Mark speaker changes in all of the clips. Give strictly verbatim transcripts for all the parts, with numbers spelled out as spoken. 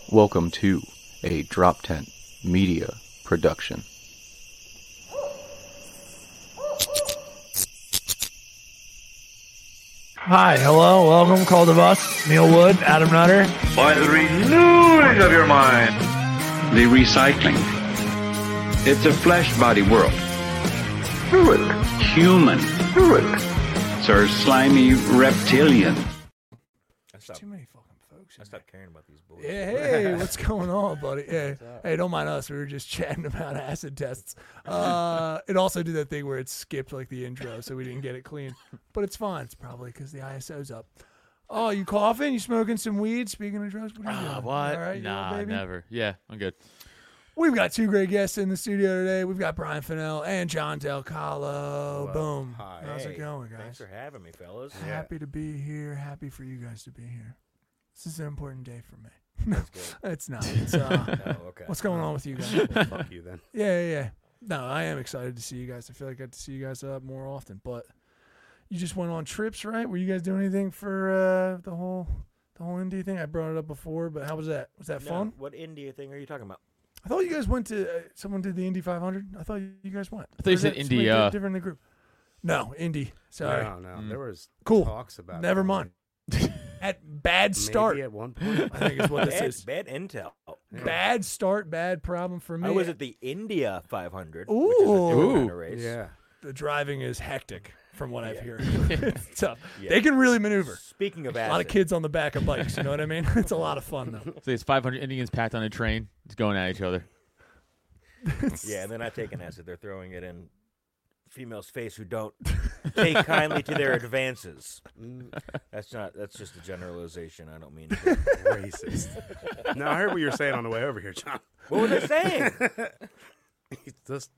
Speaker 1: Welcome to a Drop Tent Media production.
Speaker 2: Hi, hello, welcome, Call the Bus, Neil Wood, Adam Nutter.
Speaker 3: By the renewing of your mind.
Speaker 4: The recycling. It's a flesh body world.
Speaker 3: Do it.
Speaker 4: Human.
Speaker 3: Do it.
Speaker 4: Sir slimy reptilian.
Speaker 2: Too many fucking folks.
Speaker 5: I stopped caring about these boys.
Speaker 2: Yeah, hey, what's going on, buddy? Yeah, hey, don't mind us. We were just chatting about acid tests. Uh, it also did that thing where it skipped like the intro, so we didn't get it clean. But it's fine. It's probably because the I S O's up. Oh, you coughing? You smoking some weed? Speaking of drugs, what are you
Speaker 6: Ah,
Speaker 2: doing?
Speaker 6: what?
Speaker 2: All right, you
Speaker 6: nah,
Speaker 2: good, baby?
Speaker 6: never. Yeah, I'm good.
Speaker 2: We've got two great guests in the studio today. We've got Brian Fennell and John Del Calo.
Speaker 5: Well,
Speaker 2: Boom.
Speaker 5: hi.
Speaker 2: How's it
Speaker 5: Hey,
Speaker 2: going, guys?
Speaker 5: Thanks for having me, fellas.
Speaker 2: Happy to be here. Happy for you guys to be here. This is an important day for me.
Speaker 5: That's good.
Speaker 2: It's not. It's, uh,
Speaker 5: Oh, okay.
Speaker 2: what's going on with you guys?
Speaker 7: Well, fuck you then.
Speaker 2: Yeah, yeah, yeah. No, I am excited to see you guys. I feel like I get to see you guys up more often. But you just went on trips, right? Were you guys doing anything for uh, the whole the whole Indy thing? I brought it up before, but how was that? Was that
Speaker 5: No,
Speaker 2: fun?
Speaker 5: What India thing are you talking about?
Speaker 2: I thought you guys went to. Uh, someone did the Indy five hundred. I thought you guys went.
Speaker 6: I thought you
Speaker 2: Or is
Speaker 6: said
Speaker 2: that somebody
Speaker 6: India.
Speaker 2: di- Different in the group. No, Indy. Sorry.
Speaker 7: No, no.
Speaker 6: Mm.
Speaker 7: There was
Speaker 2: Cool.
Speaker 7: talks about
Speaker 2: Never
Speaker 7: it.
Speaker 2: mind. At bad start.
Speaker 7: Maybe at one point.
Speaker 2: I think is what this
Speaker 5: Bad,
Speaker 2: is.
Speaker 5: bad intel.
Speaker 7: Yeah.
Speaker 2: Bad start, bad problem for me.
Speaker 5: I was at the India five hundred,
Speaker 2: Ooh.
Speaker 5: which is a different kind
Speaker 6: Ooh.
Speaker 5: of race.
Speaker 7: Yeah.
Speaker 2: The driving is hectic, from what I've
Speaker 5: Yeah.
Speaker 2: heard. It's tough.
Speaker 5: Yeah.
Speaker 2: They can really maneuver.
Speaker 5: Speaking of
Speaker 2: A
Speaker 5: acid,
Speaker 2: lot of kids on the back of bikes. You know what I mean? It's a lot of fun though.
Speaker 6: So it's five hundred Indians packed on a train, just going at each other.
Speaker 5: Yeah, and they're not taking acid; they're throwing it in females' face who don't take kindly to their advances. That's not. That's just a generalization. I don't mean. To.
Speaker 7: Racist. No, I heard what you were saying on the way over here, John.
Speaker 5: What was I saying?
Speaker 7: It's just,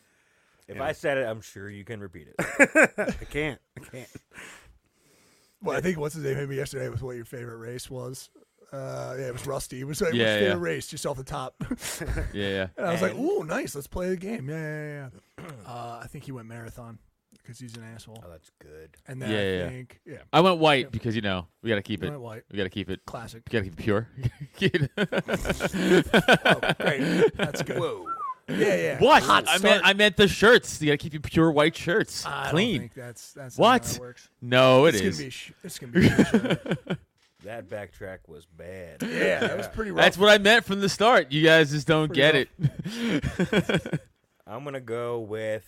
Speaker 5: If
Speaker 7: Yeah.
Speaker 5: I said it, I'm sure you can repeat it.
Speaker 7: I can't. I can't.
Speaker 2: Well, I think what's his name hit me yesterday with what your favorite race was. Uh, yeah, it was Rusty. It was like,
Speaker 6: Yeah,
Speaker 2: what's your
Speaker 6: yeah.
Speaker 2: favorite race just off the top.
Speaker 6: Yeah, yeah.
Speaker 2: And I was like,
Speaker 5: And-
Speaker 2: ooh, nice. Let's play the game. Yeah, yeah, yeah. Uh, I think he went marathon because he's an asshole.
Speaker 5: Oh, that's good.
Speaker 2: And then
Speaker 6: Yeah,
Speaker 2: I
Speaker 6: yeah.
Speaker 2: think, yeah,
Speaker 6: I went white because you know we got to keep
Speaker 2: he
Speaker 6: it.
Speaker 2: went white.
Speaker 6: We got to keep it.
Speaker 2: Classic.
Speaker 6: We got to keep it pure. Kid.
Speaker 2: Oh, great. That's good.
Speaker 5: Whoa.
Speaker 2: Yeah, yeah.
Speaker 6: What?
Speaker 2: Hot
Speaker 6: I
Speaker 2: start.
Speaker 6: meant I meant the shirts. You got to keep your pure white shirts
Speaker 2: I
Speaker 6: clean.
Speaker 2: don't think that's that's
Speaker 6: What?
Speaker 2: Not how it works.
Speaker 6: No, it
Speaker 2: it's
Speaker 6: is.
Speaker 2: Gonna be a sh- it's gonna be. A show.
Speaker 5: That backtrack was bad.
Speaker 2: Yeah, that was pretty rough.
Speaker 6: That's what I meant from the start. You guys just don't
Speaker 2: Pretty
Speaker 6: get it.
Speaker 5: I'm gonna go with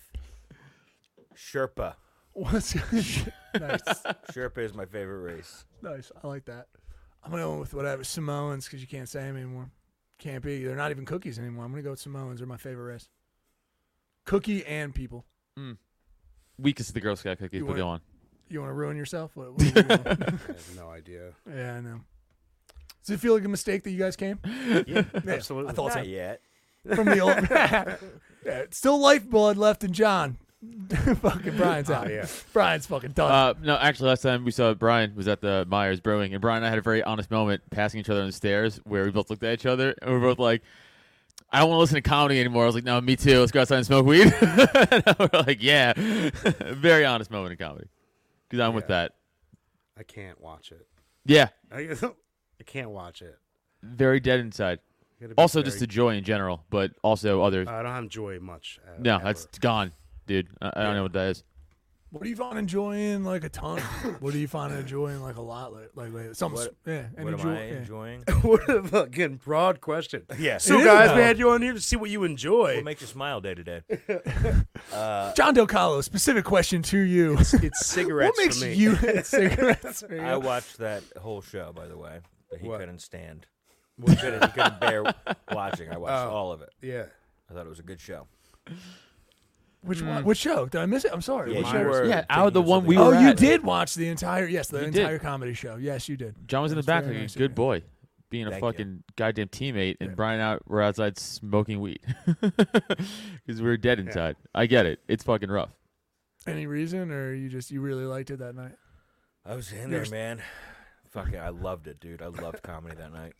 Speaker 5: Sherpa.
Speaker 2: What's nice,
Speaker 5: Sherpa is my favorite race.
Speaker 2: nice. I like that. I'm gonna go with whatever Samoans because you can't say them anymore. Can't be. They're not even cookies anymore. I'm gonna go with Samoans. They're my favorite race. Cookie and people.
Speaker 6: Weakest of the Girl Scout cookies,
Speaker 2: You
Speaker 6: but
Speaker 2: want-
Speaker 6: go on.
Speaker 2: You want to ruin yourself? What, what are you doing?
Speaker 7: I have no idea.
Speaker 2: Yeah, I know. Does it feel like a mistake that you guys came?
Speaker 5: Yeah,
Speaker 2: Yeah,
Speaker 7: Absolutely.
Speaker 2: I thought so.
Speaker 5: not yet.
Speaker 2: From the old. Yeah, it's still lifeblood left in John. Fucking Brian's out.
Speaker 7: Oh, yeah.
Speaker 2: Brian's fucking done.
Speaker 6: Uh, no, actually, last time we saw Brian was at the Myers Brewing, and Brian and I had a very honest moment passing each other on the stairs where we both looked at each other, and we were both like, I don't want to listen to comedy anymore. I was like, no, me too. Let's go outside and smoke weed. And we're like, yeah. Very honest moment in comedy. Because I'm with
Speaker 7: Yeah.
Speaker 6: that.
Speaker 7: I can't watch it.
Speaker 6: Yeah.
Speaker 7: I, I can't watch it.
Speaker 6: Very dead inside.
Speaker 7: Gotta be
Speaker 6: Also,
Speaker 7: very-
Speaker 6: just the joy in general, but also other.
Speaker 7: I don't enjoy much. Uh,
Speaker 6: no,
Speaker 7: ever.
Speaker 6: that's gone, dude. I, I don't know what that is.
Speaker 2: What do you find enjoying like a ton? What do you find enjoying like a lot? Like, like, like something.
Speaker 5: What-
Speaker 2: yeah.
Speaker 5: What
Speaker 2: any
Speaker 5: am
Speaker 2: joy-
Speaker 5: I
Speaker 2: yeah.
Speaker 5: enjoying?
Speaker 7: What a fucking broad question.
Speaker 5: Yeah.
Speaker 7: So,
Speaker 2: It
Speaker 7: guys,
Speaker 2: is,
Speaker 7: we
Speaker 2: though.
Speaker 7: had you on here to see what you enjoy.
Speaker 5: What makes you smile day to day? Uh,
Speaker 2: John Del Calo, specific question to you.
Speaker 7: It's cigarettes
Speaker 2: What makes
Speaker 7: for me.
Speaker 2: you cigarettes? for you?
Speaker 5: I watched that whole show, by the way, that he
Speaker 7: What?
Speaker 5: couldn't stand. He couldn't, he couldn't bear watching. I watched
Speaker 7: Oh.
Speaker 5: all of it.
Speaker 7: Yeah.
Speaker 5: I thought it was a good show.
Speaker 2: Which one? Which show? Did I miss it? I'm sorry.
Speaker 5: Yeah,
Speaker 2: Which
Speaker 5: you
Speaker 2: show?
Speaker 5: were
Speaker 6: Yeah,
Speaker 5: thinking
Speaker 6: out of the
Speaker 5: of
Speaker 6: one we
Speaker 5: something
Speaker 6: were
Speaker 2: Oh,
Speaker 5: else.
Speaker 2: you
Speaker 6: at.
Speaker 2: did watch the entire yes, the
Speaker 6: You
Speaker 2: entire
Speaker 6: did.
Speaker 2: comedy show. Yes, you did.
Speaker 6: John was in the
Speaker 2: That's
Speaker 6: back
Speaker 2: very
Speaker 6: like a
Speaker 2: nice of
Speaker 6: good
Speaker 2: you.
Speaker 6: boy, being a
Speaker 5: Thank you.
Speaker 6: fucking goddamn teammate, and
Speaker 2: Yeah.
Speaker 6: Brian and I were outside smoking weed because we were dead inside. I get it. It's fucking rough.
Speaker 2: Any reason, or you just you really liked it that night?
Speaker 5: I was in
Speaker 2: You're
Speaker 5: there,
Speaker 2: s-
Speaker 5: man. Fucking, I loved it, dude. I loved comedy that night.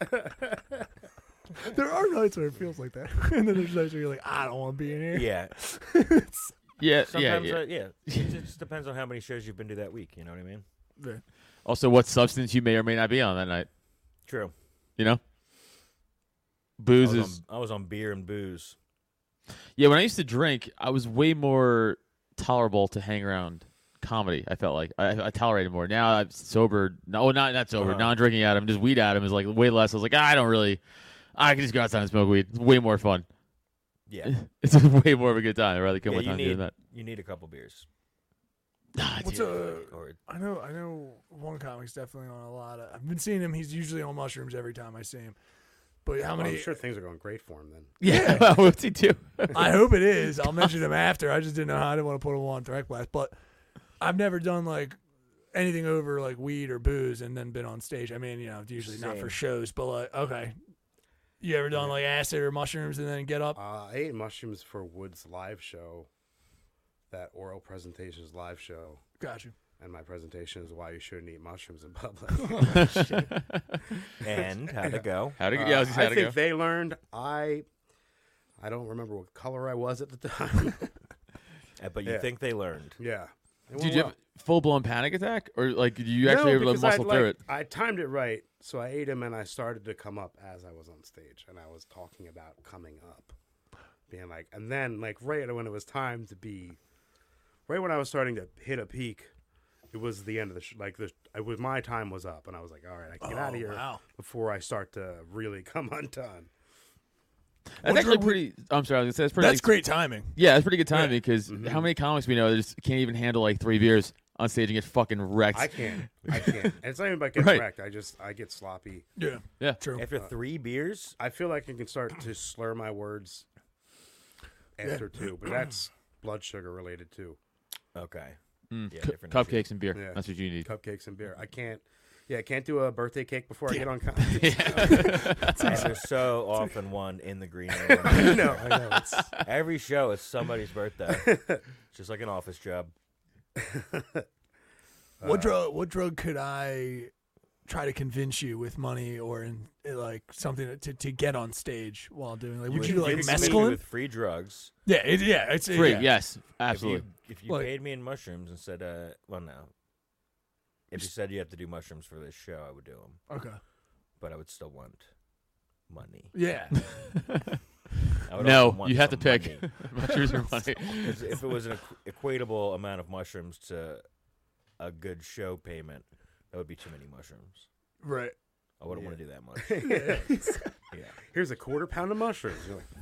Speaker 2: There are nights where it feels like that, and then there's nights where you're like, I don't want to be in here.
Speaker 5: Yeah.
Speaker 6: Yeah, yeah,
Speaker 5: Sometimes,
Speaker 6: yeah.
Speaker 5: uh, yeah. It just depends on how many shows you've been to that week. You know what I mean?
Speaker 2: Yeah.
Speaker 6: Also, what substance you may or may not be on that night.
Speaker 5: True.
Speaker 6: You know? Booze
Speaker 5: I was,
Speaker 6: is
Speaker 5: on, I was on beer and booze.
Speaker 6: yeah. When I used to drink, I was way more tolerable to hang around comedy. I felt like I, I tolerated more. Now I'm sober. No, not not sober.
Speaker 5: Uh-huh.
Speaker 6: Non-drinking Adam, just weed Adam is like way less. I was like, ah, I don't really. I can just go outside and smoke weed. It's way more fun.
Speaker 5: Yeah.
Speaker 6: It's way more of a good time. I'd rather kill
Speaker 5: yeah
Speaker 6: my
Speaker 5: you
Speaker 6: time
Speaker 5: need
Speaker 6: doing that.
Speaker 5: you need a couple beers.
Speaker 6: Ah,
Speaker 2: What's
Speaker 6: dude.
Speaker 2: a?
Speaker 5: Or
Speaker 2: I know, I know. One comic's definitely on a lot of. I've been seeing him. He's usually on mushrooms every time I see him. But how
Speaker 7: Well,
Speaker 2: many?
Speaker 7: I'm sure things are going great for him then.
Speaker 6: Yeah, what's he do?
Speaker 2: I hope it is. I'll mention him after. I just didn't know how. I didn't want to put him on direct blast. But I've never done like anything over like weed or booze and then been on stage. I mean, you know, usually not for
Speaker 5: Same.
Speaker 2: shows, but like, okay. You ever done like acid or mushrooms and then get up?
Speaker 7: Uh, I ate mushrooms for Wood's live show, that oral presentations live show,
Speaker 2: Got you.
Speaker 7: and my presentation is why you shouldn't eat mushrooms in public.
Speaker 5: and how'd it go?
Speaker 6: How'd it go?
Speaker 7: Uh,
Speaker 6: Yeah, I was just
Speaker 7: I
Speaker 6: how'd it
Speaker 7: think
Speaker 6: go?
Speaker 7: they learned. I I don't remember what color I was at the time.
Speaker 5: Uh, But you
Speaker 7: Yeah.
Speaker 5: think they learned?
Speaker 7: yeah. It
Speaker 6: Did
Speaker 7: went
Speaker 6: you
Speaker 7: well.
Speaker 6: have a full blown panic attack, or like did you actually
Speaker 7: no,
Speaker 6: able to
Speaker 7: because
Speaker 6: muscle
Speaker 7: I'd,
Speaker 6: through
Speaker 7: like,
Speaker 6: it?
Speaker 7: I timed it right, so I ate them and I started to come up as I was on stage, and I was talking about coming up, being like, and then like right when it was time to be, right when I was starting to hit a peak, it was the end of the sh- like the it was my time was up, and I was like, all right, I can get out
Speaker 2: Oh,
Speaker 7: of here
Speaker 2: wow.
Speaker 7: before I start to really come undone.
Speaker 6: That's
Speaker 2: What
Speaker 6: actually
Speaker 2: drug would-
Speaker 6: pretty. I'm sorry, I was gonna say that's pretty.
Speaker 2: That's great timing.
Speaker 6: Yeah, that's pretty good timing because
Speaker 7: Mhm.
Speaker 6: how many comics we know that just can't even handle like three beers on stage and get fucking wrecked?
Speaker 7: I can't, I can't. And it's not even about getting
Speaker 6: Right.
Speaker 7: wrecked. I just I get sloppy.
Speaker 2: Yeah.
Speaker 6: Yeah.
Speaker 2: True.
Speaker 5: After three beers?
Speaker 7: I feel like I can start to slur my words after two, but that's blood sugar related too.
Speaker 5: Okay.
Speaker 6: Mm,
Speaker 5: Yeah,
Speaker 6: cu-
Speaker 5: different
Speaker 6: cupcakes and beer.
Speaker 7: Yeah.
Speaker 6: That's what you need.
Speaker 7: Cupcakes and beer. I can't. Yeah, I can't do a birthday cake before I get on. Con-
Speaker 5: And there's so often one in the green room.
Speaker 7: I know. I know. It's,
Speaker 5: Every show is somebody's birthday. It's just like an office job.
Speaker 2: What drug? What drug could I try to convince you with money or in like something to to get on stage while doing? Like, would you, like
Speaker 5: convince me
Speaker 2: mescaline?
Speaker 5: with free drugs?
Speaker 2: Yeah, it, yeah, it's
Speaker 6: Free,
Speaker 2: yeah.
Speaker 6: yes,
Speaker 5: If
Speaker 6: absolutely.
Speaker 5: you, if you
Speaker 2: Like-
Speaker 5: paid me in mushrooms and said, uh, well, no. If you said you have to do mushrooms for this show, I would do them.
Speaker 2: Okay.
Speaker 5: But I would still want money.
Speaker 2: Yeah.
Speaker 5: I would
Speaker 6: No,
Speaker 5: also want
Speaker 6: you have to
Speaker 5: some
Speaker 6: pick.
Speaker 5: money.
Speaker 6: Mushrooms or money.
Speaker 5: 'Cause if it was an equ- equatable amount of mushrooms to a good show payment, that would be too many mushrooms.
Speaker 2: Right.
Speaker 5: I wouldn't want to do that much. Yeah.
Speaker 7: here's a quarter pound of mushrooms. You're like,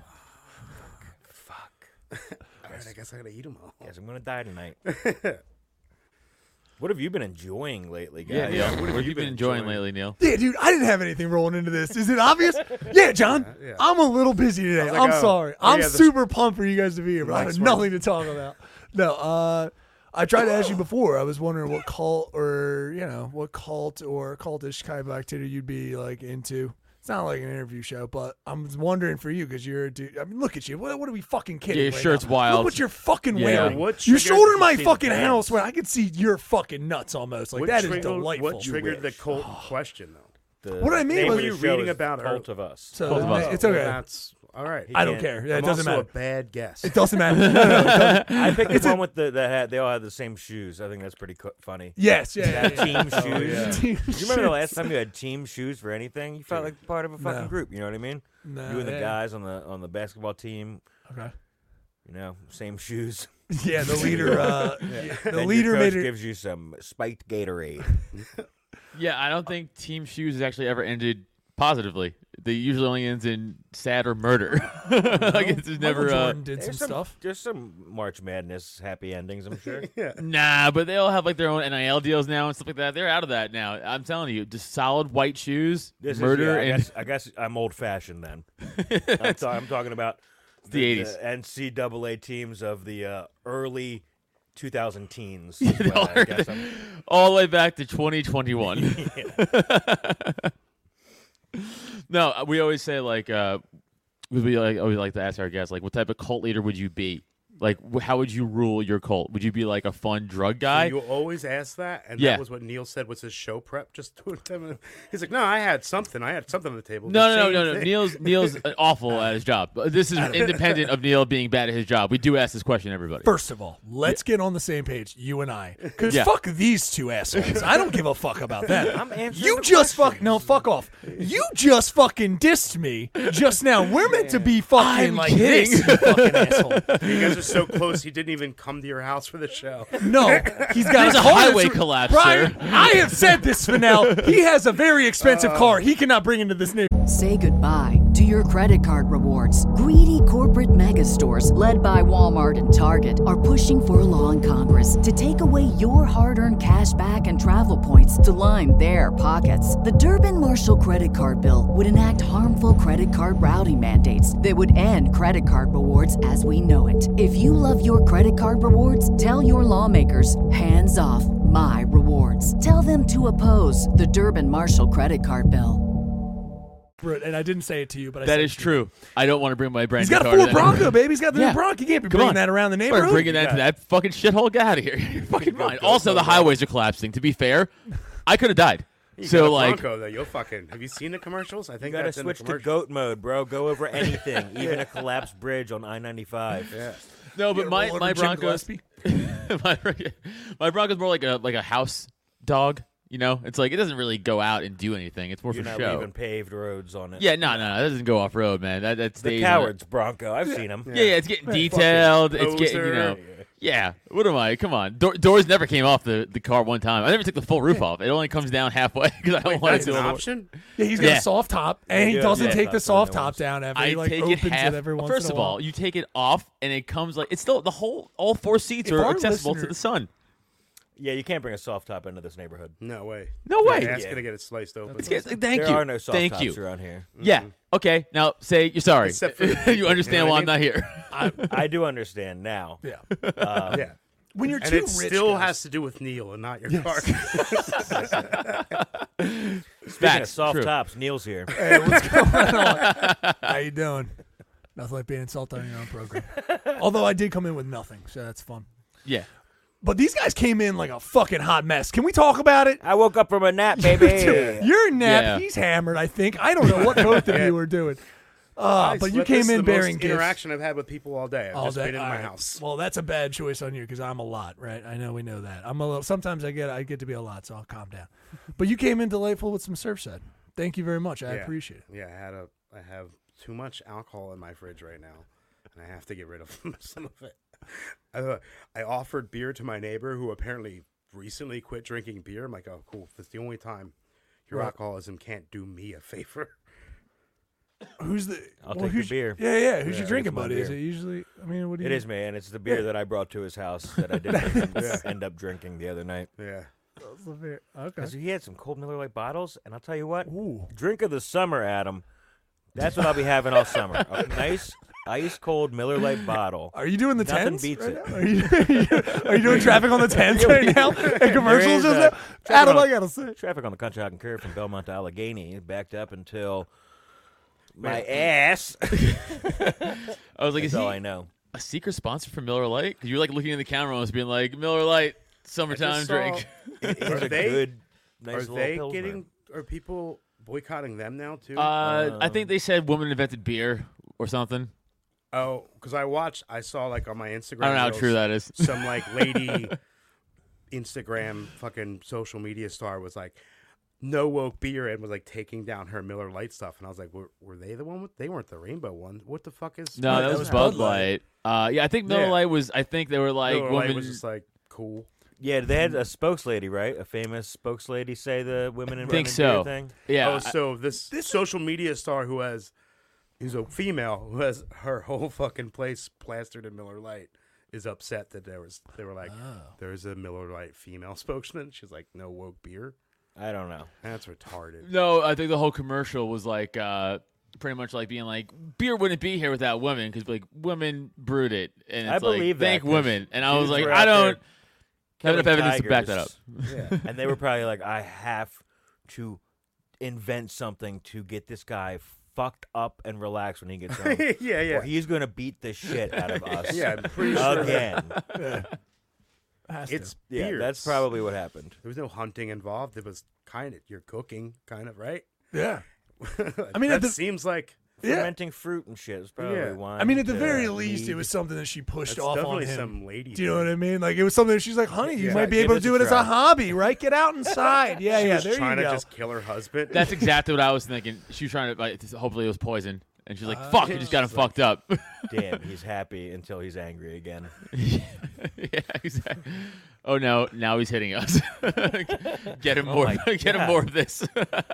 Speaker 5: Fuck.
Speaker 7: all right, I guess I gotta eat them all.
Speaker 5: Guess I'm gonna die tonight. What have you been enjoying lately, guys?
Speaker 6: Yeah, yeah.
Speaker 7: what
Speaker 6: What
Speaker 7: have
Speaker 6: have
Speaker 7: you
Speaker 6: you been
Speaker 7: been
Speaker 6: enjoying
Speaker 7: enjoying?
Speaker 6: lately, Neil?
Speaker 2: Yeah, dude, I didn't have anything rolling into this. Is it obvious? Yeah, John.
Speaker 7: Yeah, yeah.
Speaker 2: I'm a little busy today.
Speaker 7: was like,
Speaker 2: I'm
Speaker 7: oh,
Speaker 2: sorry.
Speaker 7: oh,
Speaker 2: I'm
Speaker 7: yeah, the-
Speaker 2: super pumped for you guys to be here, but I have
Speaker 7: Nice
Speaker 2: nothing to talk about. No, uh, I tried to ask you before. I was wondering what cult or, you know, what cult or cultish kind of activity you'd be like into. It's not like an interview show, but I'm wondering for you because you're a dude. I mean, look at you. What, what are we fucking kidding?
Speaker 6: Yeah, your
Speaker 2: right
Speaker 6: shirt's
Speaker 2: now?
Speaker 6: wild.
Speaker 2: Look what you're fucking
Speaker 6: Yeah.
Speaker 2: wearing.
Speaker 7: What
Speaker 2: you
Speaker 7: triggered-
Speaker 2: shoulder
Speaker 7: you
Speaker 2: my
Speaker 7: see the
Speaker 2: fucking
Speaker 7: pants.
Speaker 2: house when I can see your fucking nuts almost. Like
Speaker 7: What
Speaker 2: that is
Speaker 7: triggered-
Speaker 2: delightful.
Speaker 7: What triggered the cult question though?
Speaker 5: The
Speaker 2: What do I mean?
Speaker 5: name
Speaker 2: What
Speaker 5: of
Speaker 2: are
Speaker 5: the
Speaker 7: you
Speaker 5: show
Speaker 7: reading
Speaker 5: is
Speaker 7: about her-
Speaker 5: Cult of Us.
Speaker 2: So
Speaker 6: Cult of
Speaker 2: uh,
Speaker 6: Us.
Speaker 2: it's
Speaker 7: Well,
Speaker 2: okay.
Speaker 7: That's all right.
Speaker 5: He
Speaker 2: I don't
Speaker 5: can't-
Speaker 2: care. Yeah, it
Speaker 7: I'm
Speaker 2: doesn't
Speaker 7: also
Speaker 2: matter.
Speaker 7: a bad guess.
Speaker 2: It doesn't matter. No, no, it doesn't.
Speaker 5: I picked
Speaker 2: It's
Speaker 5: the
Speaker 2: a-
Speaker 5: one with the that had they all had the same shoes. I think that's pretty co- funny.
Speaker 2: Yes, yeah, yeah,
Speaker 5: That
Speaker 2: yeah.
Speaker 5: team shoes.
Speaker 7: yeah.
Speaker 2: Team
Speaker 5: Do you remember the last
Speaker 2: shoes.
Speaker 5: time you had team shoes for anything? You felt like part of a fucking
Speaker 2: No.
Speaker 5: group. You know what I mean?
Speaker 2: No,
Speaker 5: you and the
Speaker 2: yeah.
Speaker 5: guys on the on the basketball team.
Speaker 2: Okay.
Speaker 5: You know, same shoes.
Speaker 2: Yeah, the leader. Uh,
Speaker 5: Yeah.
Speaker 2: yeah,
Speaker 5: Then
Speaker 2: the
Speaker 5: your
Speaker 2: leader
Speaker 5: coach
Speaker 2: made it.
Speaker 5: gives you some spiked Gatorade.
Speaker 6: Yeah, I don't think Team Shoes has actually ever ended positively. They usually only ends in sad or murder. like it's just never.
Speaker 2: Michael
Speaker 6: Uh,
Speaker 2: Jordan did some,
Speaker 5: There's some
Speaker 2: stuff.
Speaker 5: There's some March Madness happy endings. I'm sure.
Speaker 7: yeah.
Speaker 6: Nah, but they all have like their own N I L deals now and stuff like that. They're out of that now. I'm telling you, just solid white shoes,
Speaker 5: This
Speaker 6: murder,
Speaker 5: is, yeah, I,
Speaker 6: and
Speaker 5: guess, I guess I'm old fashioned then. I'm, ta- I'm talking about
Speaker 6: the eighties.
Speaker 5: N C double A teams of the uh, early two thousand teens.
Speaker 6: Yeah,
Speaker 5: is
Speaker 6: they
Speaker 5: what
Speaker 6: all
Speaker 5: I
Speaker 6: are-
Speaker 5: guess I'm-
Speaker 6: all the way back to twenty twenty-one. No, we always say like uh, we like always like to ask our guests like, what type of cult leader would you be? Like, wh- how would you rule your cult? Would you be like a fun drug guy?
Speaker 7: You always ask that, and
Speaker 6: Yeah.
Speaker 7: that was what Neil said was his show prep. Just to him. He's like, no, I had something. I had something on the table.
Speaker 6: No,
Speaker 7: The
Speaker 6: no, no,
Speaker 7: same
Speaker 6: no, no.
Speaker 7: thing."
Speaker 6: Neil's Neil's uh, awful at his job. But This is independent of Neil being bad at his job. We do ask this question, everybody.
Speaker 2: First of all, let's get on the same page, you and I. Because
Speaker 6: Yeah.
Speaker 2: fuck these two assholes. I don't give a fuck about them.
Speaker 5: I'm answering
Speaker 2: You
Speaker 5: the
Speaker 2: just fuck.
Speaker 5: questions.
Speaker 2: No, fuck off. You just fucking dissed me just now. We're meant to be fucking
Speaker 6: I'm
Speaker 2: like
Speaker 6: kidding.
Speaker 2: this, you fucking asshole.
Speaker 7: You guys are so close. He didn't even come to your house for the show.
Speaker 2: No, he's got
Speaker 6: There's
Speaker 2: a,
Speaker 6: a
Speaker 2: car
Speaker 6: highway
Speaker 2: that's-
Speaker 6: collapse,
Speaker 2: Brian,
Speaker 6: sir.
Speaker 2: I have said this, Fennell. He has a very expensive
Speaker 6: Uh.
Speaker 2: car. He cannot bring into this neighborhood.
Speaker 8: Say goodbye to your credit card rewards. Greedy corporate mega stores, led by Walmart and Target, are pushing for a law in Congress to take away your hard-earned cash back and travel points to line their pockets. The Durbin-Marshall credit card bill would enact harmful credit card routing mandates that would end credit card rewards as we know it. If you love your credit card rewards, tell your lawmakers, hands off my rewards. Tell them to oppose the Durbin-Marshall credit card bill.
Speaker 2: And I didn't say it to you, but I
Speaker 6: That
Speaker 2: said
Speaker 6: is
Speaker 2: it to you.
Speaker 6: true. I don't want to bring my brand
Speaker 2: He's
Speaker 6: new
Speaker 2: got a
Speaker 6: car to
Speaker 2: Ford
Speaker 6: that
Speaker 2: Bronco,
Speaker 6: neighborhood.
Speaker 2: baby. He's got the
Speaker 6: Yeah.
Speaker 2: new Bronco. You can't be
Speaker 6: Come
Speaker 2: bringing
Speaker 6: on.
Speaker 2: that around the
Speaker 6: We're
Speaker 2: neighborhood.
Speaker 6: bringing that to that fucking shithole. Get out of here. You're fucking fine. Also, the highways are collapsing. To be fair, I could have died.
Speaker 7: You
Speaker 6: So
Speaker 7: got a
Speaker 6: like,
Speaker 7: Bronco, though. You'll fucking. Have you seen the commercials? I
Speaker 5: You
Speaker 7: think
Speaker 5: gotta
Speaker 7: that's in the
Speaker 5: switch to
Speaker 7: commercials.
Speaker 5: goat mode, bro. Go over anything, even a collapsed bridge on I ninety-five.
Speaker 7: Yeah.
Speaker 6: no, but
Speaker 2: You
Speaker 6: my
Speaker 2: roll over
Speaker 6: my
Speaker 2: Jim
Speaker 6: Broncos,
Speaker 2: Gillespie?
Speaker 6: my, my Bronco's more like a like a house dog. You know, it's like it doesn't really go out and do anything. It's more
Speaker 5: You're
Speaker 6: for
Speaker 5: not
Speaker 6: show.
Speaker 5: leaving paved roads on it.
Speaker 6: Yeah, no, no, no, that doesn't go off road, man. That that
Speaker 5: The
Speaker 6: stays. on it.
Speaker 5: coward's Bronco. I've seen them.
Speaker 6: Yeah, yeah, it's getting detailed. It's getting, you
Speaker 7: Poser.
Speaker 6: know. Yeah, what am I? Come on, Do- doors never came off the, the car one time. I never took the full roof off. It only comes down halfway because I don't want
Speaker 7: That's
Speaker 6: to
Speaker 7: an
Speaker 6: do all the work.
Speaker 7: option.
Speaker 2: Yeah, he's got
Speaker 6: Yeah.
Speaker 2: a soft top, and he
Speaker 5: Yeah,
Speaker 2: doesn't
Speaker 5: yeah.
Speaker 2: take the
Speaker 5: That's what
Speaker 2: soft
Speaker 5: it
Speaker 2: top
Speaker 5: was.
Speaker 2: down ever.
Speaker 6: I
Speaker 2: He like
Speaker 6: take
Speaker 2: opens
Speaker 6: it half.
Speaker 2: every once
Speaker 6: First
Speaker 2: in a
Speaker 6: of all,
Speaker 2: while.
Speaker 6: you take it off, and it comes like it's still the whole. All four seats
Speaker 2: If
Speaker 6: are
Speaker 2: our
Speaker 6: accessible to
Speaker 2: listener-
Speaker 6: the sun.
Speaker 5: Yeah, you can't bring a soft top into this neighborhood.
Speaker 7: No way.
Speaker 6: No way.
Speaker 7: Yeah, Ask
Speaker 5: Yeah.
Speaker 7: gonna get it sliced open.
Speaker 6: It's- Thank
Speaker 5: there
Speaker 6: you.
Speaker 5: are no soft
Speaker 6: Thank
Speaker 5: tops
Speaker 6: you.
Speaker 5: around here.
Speaker 6: Yeah. Okay. Now say you're sorry.
Speaker 7: Except for the
Speaker 6: you understand
Speaker 7: you know
Speaker 6: why
Speaker 7: what I
Speaker 6: I'm
Speaker 7: mean?
Speaker 6: not here.
Speaker 5: I do understand now.
Speaker 2: Yeah.
Speaker 5: Um,
Speaker 7: Yeah.
Speaker 2: When you're
Speaker 7: And
Speaker 2: too
Speaker 7: it
Speaker 2: rich,
Speaker 7: still
Speaker 2: guys.
Speaker 7: has to do with Neil and not your car.
Speaker 5: Speaking of
Speaker 6: Facts.
Speaker 5: soft
Speaker 6: True.
Speaker 5: tops, Neil's here.
Speaker 2: Hey, what's going on? How you doing? Nothing like being insulted on your own program. Although I did come in with nothing, so that's fun.
Speaker 6: Yeah.
Speaker 2: But these guys came in like a fucking hot mess. Can we talk about it?
Speaker 5: I woke up from a nap, baby.
Speaker 2: You're napped.
Speaker 6: Yeah.
Speaker 2: He's hammered, I think. I don't know what both of
Speaker 7: Yeah.
Speaker 2: you were doing. Uh,
Speaker 7: I
Speaker 2: but you
Speaker 7: slept-
Speaker 2: came
Speaker 7: this is
Speaker 2: in
Speaker 7: the
Speaker 2: bearing
Speaker 7: most
Speaker 2: gifts.
Speaker 7: interaction I've had with people all day. I've
Speaker 2: all
Speaker 7: just
Speaker 2: day.
Speaker 7: been in
Speaker 2: All
Speaker 7: my
Speaker 2: right.
Speaker 7: house.
Speaker 2: Well, that's a bad choice on you because I'm a lot, right? I know we know that. I'm a little. Sometimes I get I get to be a lot, so I'll calm down. But you came in delightful with some Surfside. Thank you very much. I
Speaker 7: Yeah.
Speaker 2: appreciate it.
Speaker 7: Yeah, I had a I have too much alcohol in my fridge right now, and I have to get rid of some of it. I, I offered beer to my neighbor who apparently recently quit drinking beer. I'm like, oh, cool. That's the only time your
Speaker 2: Right.
Speaker 7: alcoholism can't do me a favor.
Speaker 2: Who's the?
Speaker 5: I'll
Speaker 2: well,
Speaker 5: take
Speaker 2: who's
Speaker 5: the beer.
Speaker 2: Yeah, yeah. Who's
Speaker 5: Yeah,
Speaker 2: your drinking
Speaker 5: it's my
Speaker 2: buddy? Is it
Speaker 5: beer.
Speaker 2: usually? I mean, what do you?
Speaker 5: It is, man. It's the beer that I brought to his house that I didn't
Speaker 7: Yeah.
Speaker 5: end up drinking the other night.
Speaker 7: Yeah.
Speaker 2: That's the beer. Okay.
Speaker 5: Because he had some cold Miller Lite bottles, and I'll tell you what,
Speaker 2: Ooh.
Speaker 5: drink of the summer, Adam. That's what I'll be having all summer. A nice, ice cold Miller Lite bottle.
Speaker 2: Are you doing the
Speaker 5: Nothing
Speaker 2: tens?
Speaker 5: beats
Speaker 2: right
Speaker 5: it.
Speaker 2: now? Are you, are you doing traffic on the tens right now? And commercials
Speaker 5: There
Speaker 2: just
Speaker 5: is, uh,
Speaker 2: now?
Speaker 5: traffic
Speaker 2: Adam,
Speaker 5: on-
Speaker 2: I gotta say.
Speaker 5: Traffic on the Conshohocken Curve from Belmont to Allegheny backed up until my ass.
Speaker 6: I was like, is
Speaker 5: That's
Speaker 6: he
Speaker 5: all I know.
Speaker 6: a secret sponsor for Miller Lite? Because you're like looking in the camera and being like, Miller Lite, summertime
Speaker 7: saw-
Speaker 6: drink.
Speaker 5: It is
Speaker 7: Are
Speaker 5: a
Speaker 7: they-
Speaker 5: good, nice
Speaker 7: Are
Speaker 5: little
Speaker 7: they
Speaker 5: Pilsner.
Speaker 7: getting? Are people boycotting them now too?
Speaker 6: Uh, I think they said woman invented beer or something.
Speaker 7: oh, because I watched. I saw like on my Instagram.
Speaker 6: I don't know how
Speaker 7: reels,
Speaker 6: true that is.
Speaker 7: Some like lady Instagram fucking social media star was like, no woke beer, and was like taking down her Miller Lite stuff, and I was like, were, were they the one? With, they weren't the rainbow one. What the fuck is?
Speaker 6: No,
Speaker 7: what
Speaker 6: that
Speaker 7: is
Speaker 6: was
Speaker 2: was
Speaker 6: Bud
Speaker 2: Bud
Speaker 6: Light. Uh, yeah, I think Miller
Speaker 7: Yeah.
Speaker 6: Lite was. I think they were like
Speaker 7: Miller
Speaker 6: woman.
Speaker 7: Lite was just like cool.
Speaker 5: Yeah, they had a spokeslady, right? A famous spokeslady say the women in
Speaker 6: Think
Speaker 5: beer
Speaker 6: so.
Speaker 5: thing.
Speaker 6: yeah,
Speaker 7: oh,
Speaker 6: I-
Speaker 7: so this,
Speaker 2: This-
Speaker 7: social media star who has, who's a female who has her whole fucking place plastered in Miller Lite, is upset that there was. They were like, there's a Miller Lite female spokesman. She's like, no woke beer.
Speaker 5: I don't know.
Speaker 7: That's retarded.
Speaker 6: no, I think the whole commercial was like uh, pretty much like being like beer wouldn't be here without women because like women brewed it, and
Speaker 5: I
Speaker 6: it's like
Speaker 5: believe that,
Speaker 6: thank
Speaker 5: 'cause
Speaker 6: women, and I was
Speaker 5: dudes
Speaker 6: like
Speaker 5: were
Speaker 6: I
Speaker 5: out
Speaker 6: don't
Speaker 5: there
Speaker 6: have enough
Speaker 5: killing
Speaker 6: evidence to back that up.
Speaker 5: tigers. Yeah. And they were probably like, I have to invent something to get this guy fucked up and relaxed when he gets home.
Speaker 7: yeah, yeah.
Speaker 5: Or he's going to beat the shit out of us.
Speaker 7: Yeah, I'm pretty sure.
Speaker 5: Again.
Speaker 2: Yeah. Has to.
Speaker 7: It's
Speaker 5: Yeah,
Speaker 7: beers.
Speaker 5: that's probably what happened.
Speaker 7: There was no hunting involved. It was kind of you're cooking, kind of, right?
Speaker 2: Yeah. I mean,
Speaker 7: that
Speaker 2: at the-
Speaker 7: seems like
Speaker 2: Yeah.
Speaker 5: Fermenting fruit and shit. It's probably
Speaker 7: Yeah.
Speaker 5: wine.
Speaker 2: I mean, at the
Speaker 5: to
Speaker 2: very least, it
Speaker 5: mead.
Speaker 2: was something that she pushed
Speaker 7: that's
Speaker 2: off on
Speaker 7: definitely
Speaker 2: him.
Speaker 7: some lady.
Speaker 2: Do you know
Speaker 7: thing.
Speaker 2: what I mean? Like, it was something that she's like, honey, you
Speaker 7: Yeah.
Speaker 2: might be
Speaker 5: Give
Speaker 2: able
Speaker 5: it
Speaker 2: to
Speaker 5: a
Speaker 2: do it as a
Speaker 5: try.
Speaker 2: hobby, right? Get out inside. Yeah,
Speaker 7: She
Speaker 2: yeah,
Speaker 7: was
Speaker 2: there
Speaker 7: trying
Speaker 2: you
Speaker 7: to
Speaker 2: go.
Speaker 7: just kill her husband.
Speaker 6: That's exactly what I was thinking. She was trying to, like, hopefully it was poison. And she's like,
Speaker 2: Uh,
Speaker 6: fuck, I just got him
Speaker 7: she's like-
Speaker 6: fucked up.
Speaker 5: Damn, he's happy until he's angry again.
Speaker 6: yeah, exactly. Oh, no, now he's hitting us. Get him
Speaker 5: Oh
Speaker 6: more,
Speaker 5: my
Speaker 6: get him
Speaker 5: God.
Speaker 6: more of this.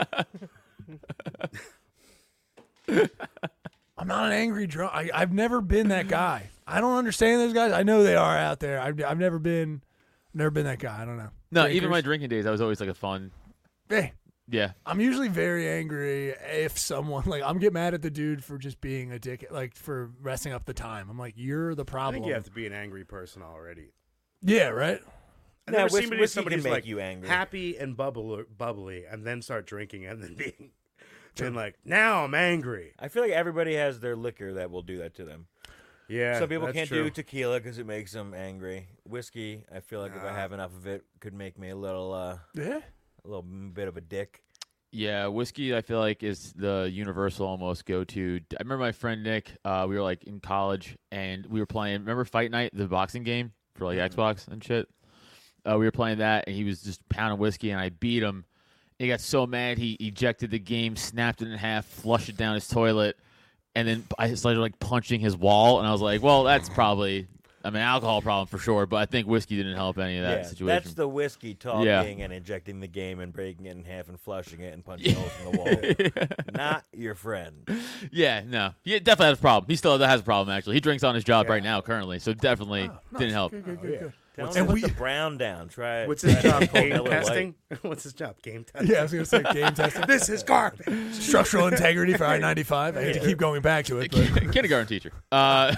Speaker 2: I'm not an angry drunk. I, I've never been that guy. I don't understand those guys. I know they are out there. I've, I've never been, never been that guy. I don't know.
Speaker 6: No, even my
Speaker 2: Drinkers?
Speaker 6: drinking days, I was always like a fun.
Speaker 2: Hey,
Speaker 6: Yeah.
Speaker 2: I'm usually very angry if someone like I'm get mad at the dude for just being a dick, like for messing up the time. I'm like, you're the
Speaker 7: I
Speaker 2: problem.
Speaker 7: think you have to be an angry person already.
Speaker 2: Yeah, right.
Speaker 7: I've
Speaker 5: Yeah,
Speaker 7: never
Speaker 5: whis-
Speaker 7: seen many
Speaker 5: whiskey
Speaker 7: somebody
Speaker 5: can
Speaker 7: who's
Speaker 5: make
Speaker 7: like
Speaker 5: you angry.
Speaker 7: happy and bubble, bubbly, and then start drinking, and then being, being like, now I'm angry.
Speaker 5: I feel like everybody has their liquor that will do that to them.
Speaker 7: Yeah,
Speaker 5: Some people
Speaker 7: that's
Speaker 5: can't
Speaker 7: true.
Speaker 5: do tequila because it makes them angry. Whiskey, I feel like if I
Speaker 7: Nah.
Speaker 5: have enough of it, could make me a little, uh,
Speaker 2: Yeah.
Speaker 5: a little bit of a dick.
Speaker 6: Yeah, whiskey, I feel like, is the universal almost go-to. I remember my friend Nick, uh, we were, like, in college, and we were playing, remember Fight Night, the boxing game for, like, Xbox and shit? Uh, we were playing that, and he was just pounding whiskey, and I beat him. He got so mad, he ejected the game, snapped it in half, flushed it down his toilet, and then I started, like, punching his wall, and I was like, well, that's probably, I mean, alcohol problem for sure, but I think whiskey didn't help any of that
Speaker 5: yeah,
Speaker 6: situation.
Speaker 5: that's the whiskey talking
Speaker 6: Yeah.
Speaker 5: and injecting the game and breaking it in half and flushing it and punching holes in the wall. Not your friend.
Speaker 6: Yeah, no. He definitely has a problem. He still has a problem, actually. He drinks on his job
Speaker 7: Yeah.
Speaker 6: right now, currently, so definitely didn't help.
Speaker 2: Good, good, good, good.
Speaker 5: Tell
Speaker 7: What's
Speaker 5: him to
Speaker 2: and
Speaker 5: put
Speaker 2: we-
Speaker 5: the brown down. Try it.
Speaker 7: What's his job?
Speaker 5: Cold
Speaker 7: Game
Speaker 5: Miller Lite.
Speaker 7: testing? What's his job? Game testing?
Speaker 2: Yeah, I was gonna say game testing.
Speaker 7: This is garbage.
Speaker 2: Structural integrity for I ninety-five. I hate to keep going back to it, but
Speaker 6: Kindergarten teacher. Uh,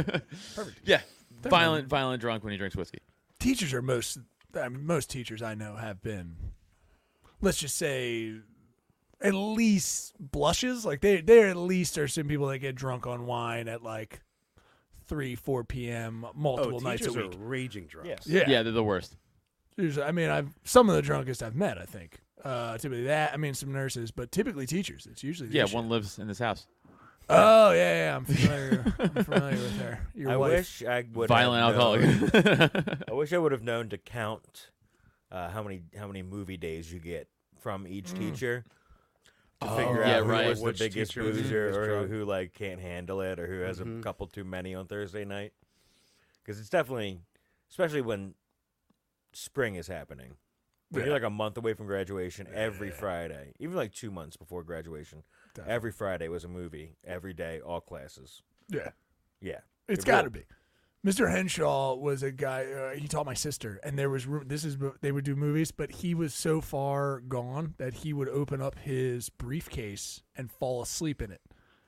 Speaker 6: yeah, violent, violent drunk when he drinks whiskey.
Speaker 2: teachers are most I mean, most teachers I know have been, let's just say, at least blushes. Like they there at least are some people that get drunk on wine at like three, four p.m. multiple
Speaker 7: Oh,
Speaker 2: nights a
Speaker 7: teachers
Speaker 2: week.
Speaker 7: are raging drunks.
Speaker 5: Yes.
Speaker 2: Yeah,
Speaker 6: Yeah, they're the worst.
Speaker 2: Usually, I mean, I've some of the drunkest I've met. I think uh, typically that. I mean, some nurses, but typically teachers. It's usually the
Speaker 6: Yeah,
Speaker 2: issue.
Speaker 6: one lives in this house.
Speaker 2: Oh yeah, yeah. I'm familiar. I'm familiar with her. Your
Speaker 5: I
Speaker 2: wife.
Speaker 5: wish I would
Speaker 6: Violent
Speaker 5: have known-
Speaker 6: alcoholic.
Speaker 5: I wish I would have known to count uh, how many how many movie days you get from each teacher to figure
Speaker 6: yeah,
Speaker 5: out who
Speaker 6: right.
Speaker 5: was the
Speaker 7: Which
Speaker 5: biggest
Speaker 7: teacher was-
Speaker 5: boozer
Speaker 7: was
Speaker 5: or
Speaker 7: drunk.
Speaker 5: who, who like can't handle it or who has
Speaker 7: Mhm.
Speaker 5: a couple too many on Thursday night. Because it's definitely, especially when spring is happening. When you're
Speaker 2: Yeah.
Speaker 5: like a month away from graduation, every Friday, even like two months before graduation,
Speaker 2: Definitely.
Speaker 5: every Friday was a movie. Every day, all classes.
Speaker 2: Yeah.
Speaker 5: Yeah.
Speaker 2: It's
Speaker 5: It
Speaker 2: got to
Speaker 5: ruled.
Speaker 2: be. Mister Henshaw was a guy. Uh, he taught my sister, and there was ru- this is they would do movies, but he was so far gone that he would open up his briefcase and fall asleep in it,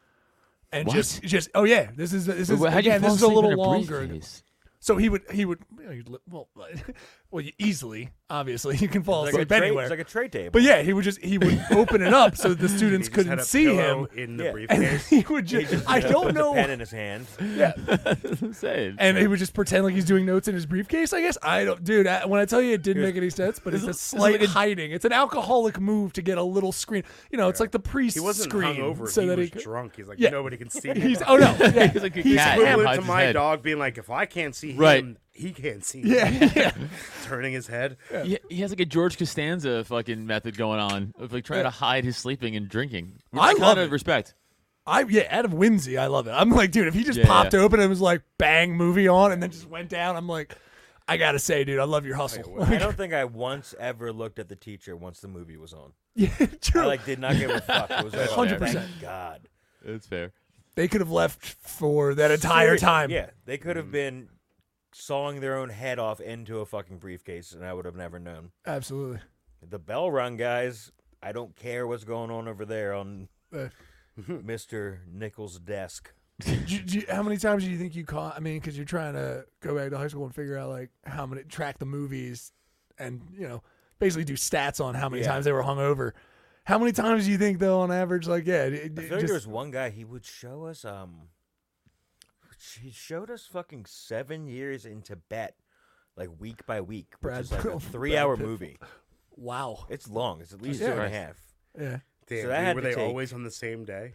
Speaker 2: and
Speaker 6: What?
Speaker 2: just just oh yeah, this is this is
Speaker 6: Wait, how'd you
Speaker 2: again
Speaker 6: fall
Speaker 2: this is a
Speaker 6: asleep
Speaker 2: little
Speaker 6: in a
Speaker 2: longer.
Speaker 6: briefcase?
Speaker 2: So he would he would you know, he'd li- well well you easily obviously you can fall
Speaker 5: It's like, a
Speaker 2: asleep
Speaker 5: tray,
Speaker 2: anywhere,
Speaker 5: it's like a tray table.
Speaker 2: but yeah he would just he would open it up so the students
Speaker 7: He just had
Speaker 2: couldn't
Speaker 7: a
Speaker 2: see
Speaker 7: pillow
Speaker 2: him,
Speaker 7: in the
Speaker 5: Yeah.
Speaker 2: and
Speaker 7: briefcase.
Speaker 2: he would
Speaker 5: He
Speaker 2: just,
Speaker 5: just
Speaker 2: I
Speaker 5: puts
Speaker 2: don't
Speaker 5: a
Speaker 2: know
Speaker 5: pen in his hand.
Speaker 2: yeah.
Speaker 6: That's what I'm saying.
Speaker 2: And he would just pretend like he's doing notes in his briefcase, I guess. I don't, dude, I, when I tell you it didn't make any sense, but it's a
Speaker 6: This is
Speaker 2: slight
Speaker 6: like a-
Speaker 2: hiding. It's an alcoholic move to get a little screen. You know, it's like the priest
Speaker 7: He wasn't
Speaker 2: screen.
Speaker 7: hungover.
Speaker 2: So
Speaker 7: he
Speaker 2: that
Speaker 7: was
Speaker 2: he could,
Speaker 7: drunk. He's like,
Speaker 2: Yeah.
Speaker 7: nobody can see me.
Speaker 2: he's, oh no. Yeah.
Speaker 6: He's like a
Speaker 2: He's
Speaker 6: cat.
Speaker 2: hammered.
Speaker 7: equivalent
Speaker 6: hides
Speaker 7: to
Speaker 6: his
Speaker 7: my
Speaker 6: head.
Speaker 7: dog being like, if I can't see
Speaker 6: Right.
Speaker 7: him, he can't see
Speaker 2: Yeah.
Speaker 7: me.
Speaker 2: yeah.
Speaker 7: Turning his head.
Speaker 6: He, he has like a George Costanza fucking method going on of like trying to hide his sleeping and drinking. Which
Speaker 2: I
Speaker 6: I,
Speaker 2: love
Speaker 6: kind
Speaker 2: it.
Speaker 6: of respect.
Speaker 2: I, yeah, out of whimsy, I love it. I'm like, dude, if he just
Speaker 6: Yeah,
Speaker 2: popped
Speaker 6: yeah.
Speaker 2: open and was like, bang, movie on, and then just went down, I'm like, I got to say, dude, I love your hustle.
Speaker 5: I don't think I once ever looked at the teacher once the movie was on.
Speaker 2: yeah, true.
Speaker 5: I like did not give a fuck. It was like,
Speaker 2: one
Speaker 5: oh,
Speaker 2: hundred percent.
Speaker 5: thank God.
Speaker 6: That's fair.
Speaker 2: They could have left for that entire
Speaker 5: Seriously,
Speaker 2: time.
Speaker 5: Yeah, they could have been sawing their own head off into a fucking briefcase, and I would have never known.
Speaker 2: Absolutely.
Speaker 5: The bell rung, guys. I don't care what's going on over there on
Speaker 2: Uh,
Speaker 5: Mister Nichols' desk.
Speaker 2: Do you- do you- how many times do you think you caught? I mean, because you're trying to go back to high school and figure out like how many track the movies, and you know basically do stats on how many
Speaker 5: Yeah.
Speaker 2: times they were hungover. How many times do you think though, on average? Like, yeah, it, it
Speaker 5: I feel like
Speaker 2: just,
Speaker 5: there was one guy. He would show us. Um, he showed us fucking seven years in Tibet, like week by week, which
Speaker 2: Brad
Speaker 5: is like a
Speaker 2: Pitt-
Speaker 5: three-hour
Speaker 2: Brad Pitt.
Speaker 5: movie.
Speaker 2: wow.
Speaker 5: It's long. It's at least
Speaker 2: Yeah.
Speaker 5: two and a half.
Speaker 2: Yeah.
Speaker 7: Damn,
Speaker 5: So that
Speaker 7: dude,
Speaker 5: had
Speaker 7: were
Speaker 5: to
Speaker 7: they
Speaker 5: take-
Speaker 7: always on the same day?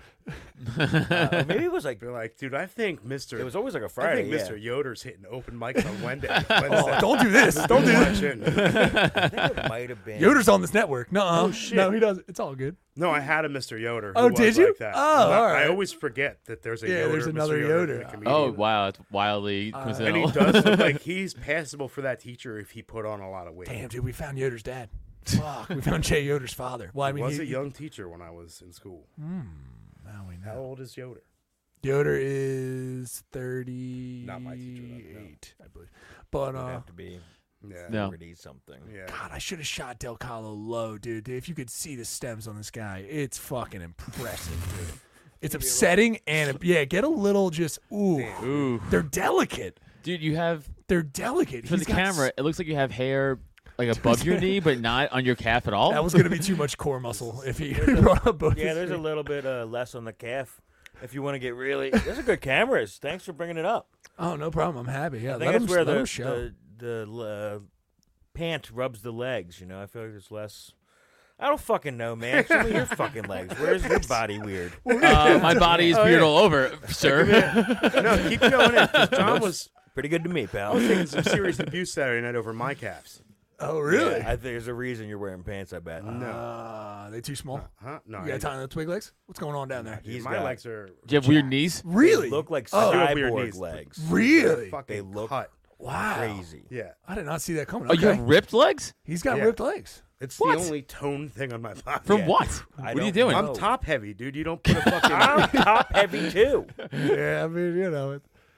Speaker 5: Uh, or maybe it was like
Speaker 7: They're like, dude, I think Mister
Speaker 5: it was always like a
Speaker 7: I
Speaker 5: Friday.
Speaker 7: think
Speaker 5: yeah.
Speaker 7: Mister Yoder's hitting open mics on Wednesday.
Speaker 2: Oh,
Speaker 7: Wednesday.
Speaker 2: don't do this. Don't do
Speaker 7: Watch
Speaker 2: this.
Speaker 7: it.
Speaker 5: I think it might have been.
Speaker 2: Yoder's on this network. No,
Speaker 7: Oh, shit.
Speaker 2: no, he doesn't. It's all good.
Speaker 7: No, I had a Mister Yoder. Who
Speaker 2: Oh,
Speaker 7: was
Speaker 2: did you?
Speaker 7: Like that.
Speaker 2: Oh,
Speaker 7: I,
Speaker 2: all right.
Speaker 7: I always forget that there's a
Speaker 2: Yeah,
Speaker 7: Yoder.
Speaker 2: there's
Speaker 7: Mister
Speaker 2: another
Speaker 7: Yoder,
Speaker 2: Yoder.
Speaker 7: the comedian.
Speaker 6: Oh wow, it's wildly
Speaker 7: And
Speaker 6: coincidental.
Speaker 7: he does look like he's passable for that teacher if he put on a lot of weight.
Speaker 2: Damn, dude, we found Yoder's dad. Fuck, we found Jay Yoder's father. Well, I
Speaker 7: I
Speaker 2: mean,
Speaker 7: was
Speaker 2: he,
Speaker 7: a young teacher when I was in school.
Speaker 2: Now we
Speaker 7: How
Speaker 2: know.
Speaker 7: old is Yoder?
Speaker 2: Yoder is thirty-eight,
Speaker 7: Not my teacher, though, no.
Speaker 2: I believe. But
Speaker 5: Would
Speaker 2: uh,
Speaker 5: have to be
Speaker 7: Yeah.
Speaker 6: No.
Speaker 5: forty something.
Speaker 7: Yeah.
Speaker 2: God, I should have shot Del Calo low, dude. If you could see the stems on this guy, it's fucking impressive, dude. It's upsetting and yeah, get a little just ooh.
Speaker 6: Ooh,
Speaker 2: They're delicate.
Speaker 6: dude, you have
Speaker 2: They're delicate.
Speaker 6: for
Speaker 2: He's
Speaker 6: the
Speaker 2: got
Speaker 6: camera. It looks like you have hair like above your knee, but not on your calf at all.
Speaker 2: That was going to be too much core muscle if he brought up both.
Speaker 5: Yeah,
Speaker 2: his
Speaker 5: there's a
Speaker 2: feet.
Speaker 5: little bit uh, less on the calf. If you want to get really, those are good cameras. Thanks for bringing it up.
Speaker 2: Oh, no problem. I'm happy. Yeah,
Speaker 5: I
Speaker 2: let
Speaker 5: think
Speaker 2: him,
Speaker 5: that's where
Speaker 2: let him
Speaker 5: the
Speaker 2: show.
Speaker 5: the, the uh, pant rubs the legs. You know, I feel like there's less. I don't fucking know, man. Show me your fucking legs. Where's your body weird?
Speaker 6: Uh, my body is
Speaker 7: Oh,
Speaker 6: weird
Speaker 7: yeah.
Speaker 6: all over, sir.
Speaker 7: No, keep going in. 'cause John was.
Speaker 5: Pretty good to me,
Speaker 7: I
Speaker 5: pal.
Speaker 7: was taking some serious abuse Saturday night over my calves.
Speaker 2: Oh, really?
Speaker 5: I think there's a reason you're wearing pants. I bet.
Speaker 7: No.
Speaker 2: Uh, they too small.
Speaker 7: Huh? No.
Speaker 2: You
Speaker 7: I
Speaker 2: got time on the twig legs? What's going on down there?
Speaker 7: Dude,
Speaker 5: He's
Speaker 7: my
Speaker 5: got-
Speaker 7: legs are.
Speaker 6: Do you have weird knees?
Speaker 2: Really?
Speaker 5: They look like
Speaker 2: Oh.
Speaker 7: I do have weird
Speaker 5: cyborg
Speaker 7: knees.
Speaker 5: legs.
Speaker 2: Really?
Speaker 7: Fucking
Speaker 5: They look
Speaker 7: cut.
Speaker 2: Wow.
Speaker 5: crazy.
Speaker 7: Yeah.
Speaker 2: I did not see that coming.
Speaker 6: Oh, you
Speaker 2: Okay.
Speaker 6: have ripped legs?
Speaker 2: He's got
Speaker 7: Yeah.
Speaker 2: ripped legs.
Speaker 7: It's
Speaker 6: What?
Speaker 7: the only tone thing on my body.
Speaker 6: From
Speaker 5: Yeah.
Speaker 6: what?
Speaker 5: I
Speaker 6: What are you
Speaker 5: don't
Speaker 6: doing?
Speaker 5: know.
Speaker 7: I'm top heavy, dude. You don't put a fucking.
Speaker 5: I'm top heavy too.
Speaker 2: Yeah, I mean, you know. It,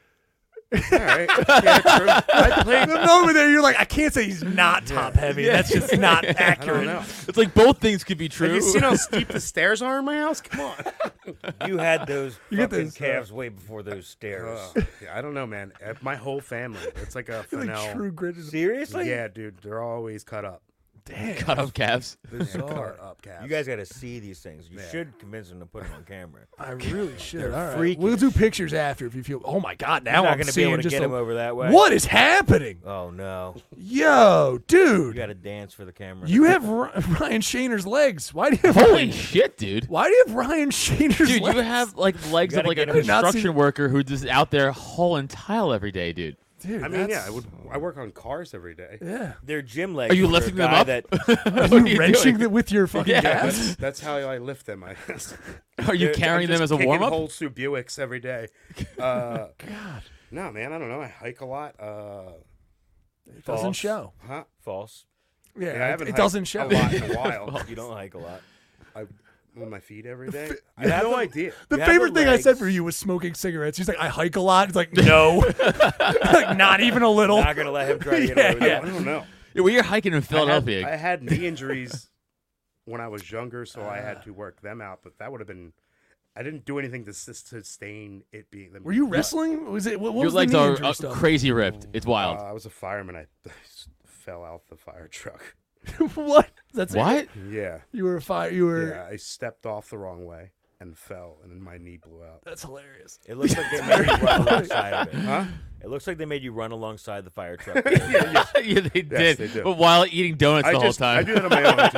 Speaker 7: All right. Yeah, true. I played.
Speaker 2: no, over there, you're like, I can't say he's not top heavy. That's just not
Speaker 7: I don't
Speaker 2: accurate.
Speaker 7: know.
Speaker 6: It's like both things could be
Speaker 7: Have
Speaker 6: true.
Speaker 7: you seen how steep the stairs are in my house? Come on.
Speaker 5: You had those
Speaker 2: You get
Speaker 5: fucking
Speaker 2: those, uh,
Speaker 5: calves way before those stairs.
Speaker 7: Uh, yeah, I don't know, man. Uh, My whole family. It's like a
Speaker 2: You're
Speaker 7: Fennel.
Speaker 2: like true grit.
Speaker 5: Seriously?
Speaker 7: Yeah, dude. They're always cut up.
Speaker 2: Damn.
Speaker 6: Cut off calves.
Speaker 7: Cut up calves.
Speaker 5: You guys got to see these things. You
Speaker 7: Yeah.
Speaker 5: should convince them to put them on camera.
Speaker 2: I really should.
Speaker 5: They're
Speaker 2: All right.
Speaker 5: freakish.
Speaker 2: We'll do pictures after if you feel. Oh my God! Now
Speaker 5: You're not
Speaker 2: I'm
Speaker 5: going to be
Speaker 2: seeing
Speaker 5: able to
Speaker 2: just
Speaker 5: get
Speaker 2: a,
Speaker 5: him over that way.
Speaker 2: What is happening?
Speaker 5: Oh no!
Speaker 2: Yo,
Speaker 5: You
Speaker 2: dude,
Speaker 5: got to dance for the camera.
Speaker 2: you have Ry- Ryan Shaner's legs. Why do you have
Speaker 6: Holy
Speaker 2: Ryan,
Speaker 6: shit, dude.
Speaker 2: Why do you have Ryan Shaner's
Speaker 6: Dude,
Speaker 2: legs?
Speaker 6: you have like legs
Speaker 5: You
Speaker 6: of
Speaker 5: gotta
Speaker 6: like a
Speaker 5: get him-
Speaker 2: I did not see
Speaker 6: construction worker who just out there hauling tile every day, dude.
Speaker 2: Dude,
Speaker 7: I mean, yeah,
Speaker 2: that's-
Speaker 7: I would. I work on cars every day.
Speaker 2: Yeah.
Speaker 5: They're gym legs.
Speaker 6: Are you
Speaker 5: for a
Speaker 6: lifting them
Speaker 5: guy
Speaker 6: up?
Speaker 5: That,
Speaker 6: What
Speaker 2: Are
Speaker 6: are
Speaker 2: you wrenching
Speaker 6: doing?
Speaker 2: them with your fucking
Speaker 6: Yeah.
Speaker 2: calves?
Speaker 7: That's, that's how I lift them. I guess.
Speaker 6: Are you
Speaker 5: They're-
Speaker 6: carrying
Speaker 7: I'm
Speaker 6: them
Speaker 7: just
Speaker 6: as a
Speaker 7: kicking
Speaker 6: warm up?
Speaker 7: Whole Sue Buicks every day. Uh, God. No, man, I don't know. I hike a lot. Uh,
Speaker 2: It doesn't
Speaker 5: False.
Speaker 2: show.
Speaker 7: huh?
Speaker 5: false.
Speaker 2: Yeah,
Speaker 7: Yeah, I
Speaker 2: it,
Speaker 7: haven't
Speaker 2: it
Speaker 7: hiked
Speaker 2: doesn't show.
Speaker 7: a lot in a while.
Speaker 5: You don't hike a lot.
Speaker 7: I on my feet every day. I
Speaker 5: You
Speaker 7: have
Speaker 5: have
Speaker 7: no
Speaker 5: the-
Speaker 7: idea.
Speaker 2: The
Speaker 5: You have
Speaker 2: favorite
Speaker 5: the
Speaker 2: thing I said
Speaker 5: legs.
Speaker 2: for you was smoking cigarettes. He's like, I hike a lot. He's like, no, like not even a little.
Speaker 5: Not gonna let him try to get
Speaker 2: Yeah,
Speaker 5: over
Speaker 2: yeah.
Speaker 5: that.
Speaker 7: I don't know.
Speaker 6: Yeah, well, you're hiking in
Speaker 7: I had,
Speaker 6: Philadelphia.
Speaker 7: I had knee injuries when I was younger, so I had to work them out. But that would have been. I didn't do anything to sus- sustain it being. Them
Speaker 2: Were you
Speaker 7: being-
Speaker 2: wrestling? Was it? What, what
Speaker 6: Your
Speaker 2: was
Speaker 6: legs
Speaker 2: the knee
Speaker 6: are
Speaker 2: injury
Speaker 6: uh,
Speaker 2: stuff?
Speaker 6: crazy ripped. It's
Speaker 7: Uh,
Speaker 6: wild.
Speaker 7: I was a fireman. I, I s- fell out the fire truck.
Speaker 2: What? That's it?
Speaker 6: What?
Speaker 7: Yeah.
Speaker 2: You were a fire. You were.
Speaker 7: Yeah. I stepped off the wrong way and fell, and then my knee blew out.
Speaker 2: That's hilarious.
Speaker 5: It looks like they made you run alongside of it.
Speaker 7: Huh?
Speaker 5: It looks like they made you run alongside the fire truck.
Speaker 6: yeah, they did.
Speaker 7: Yes, they do.
Speaker 6: But while eating donuts
Speaker 7: I
Speaker 6: the
Speaker 7: just,
Speaker 6: whole time.
Speaker 7: I do that on my own.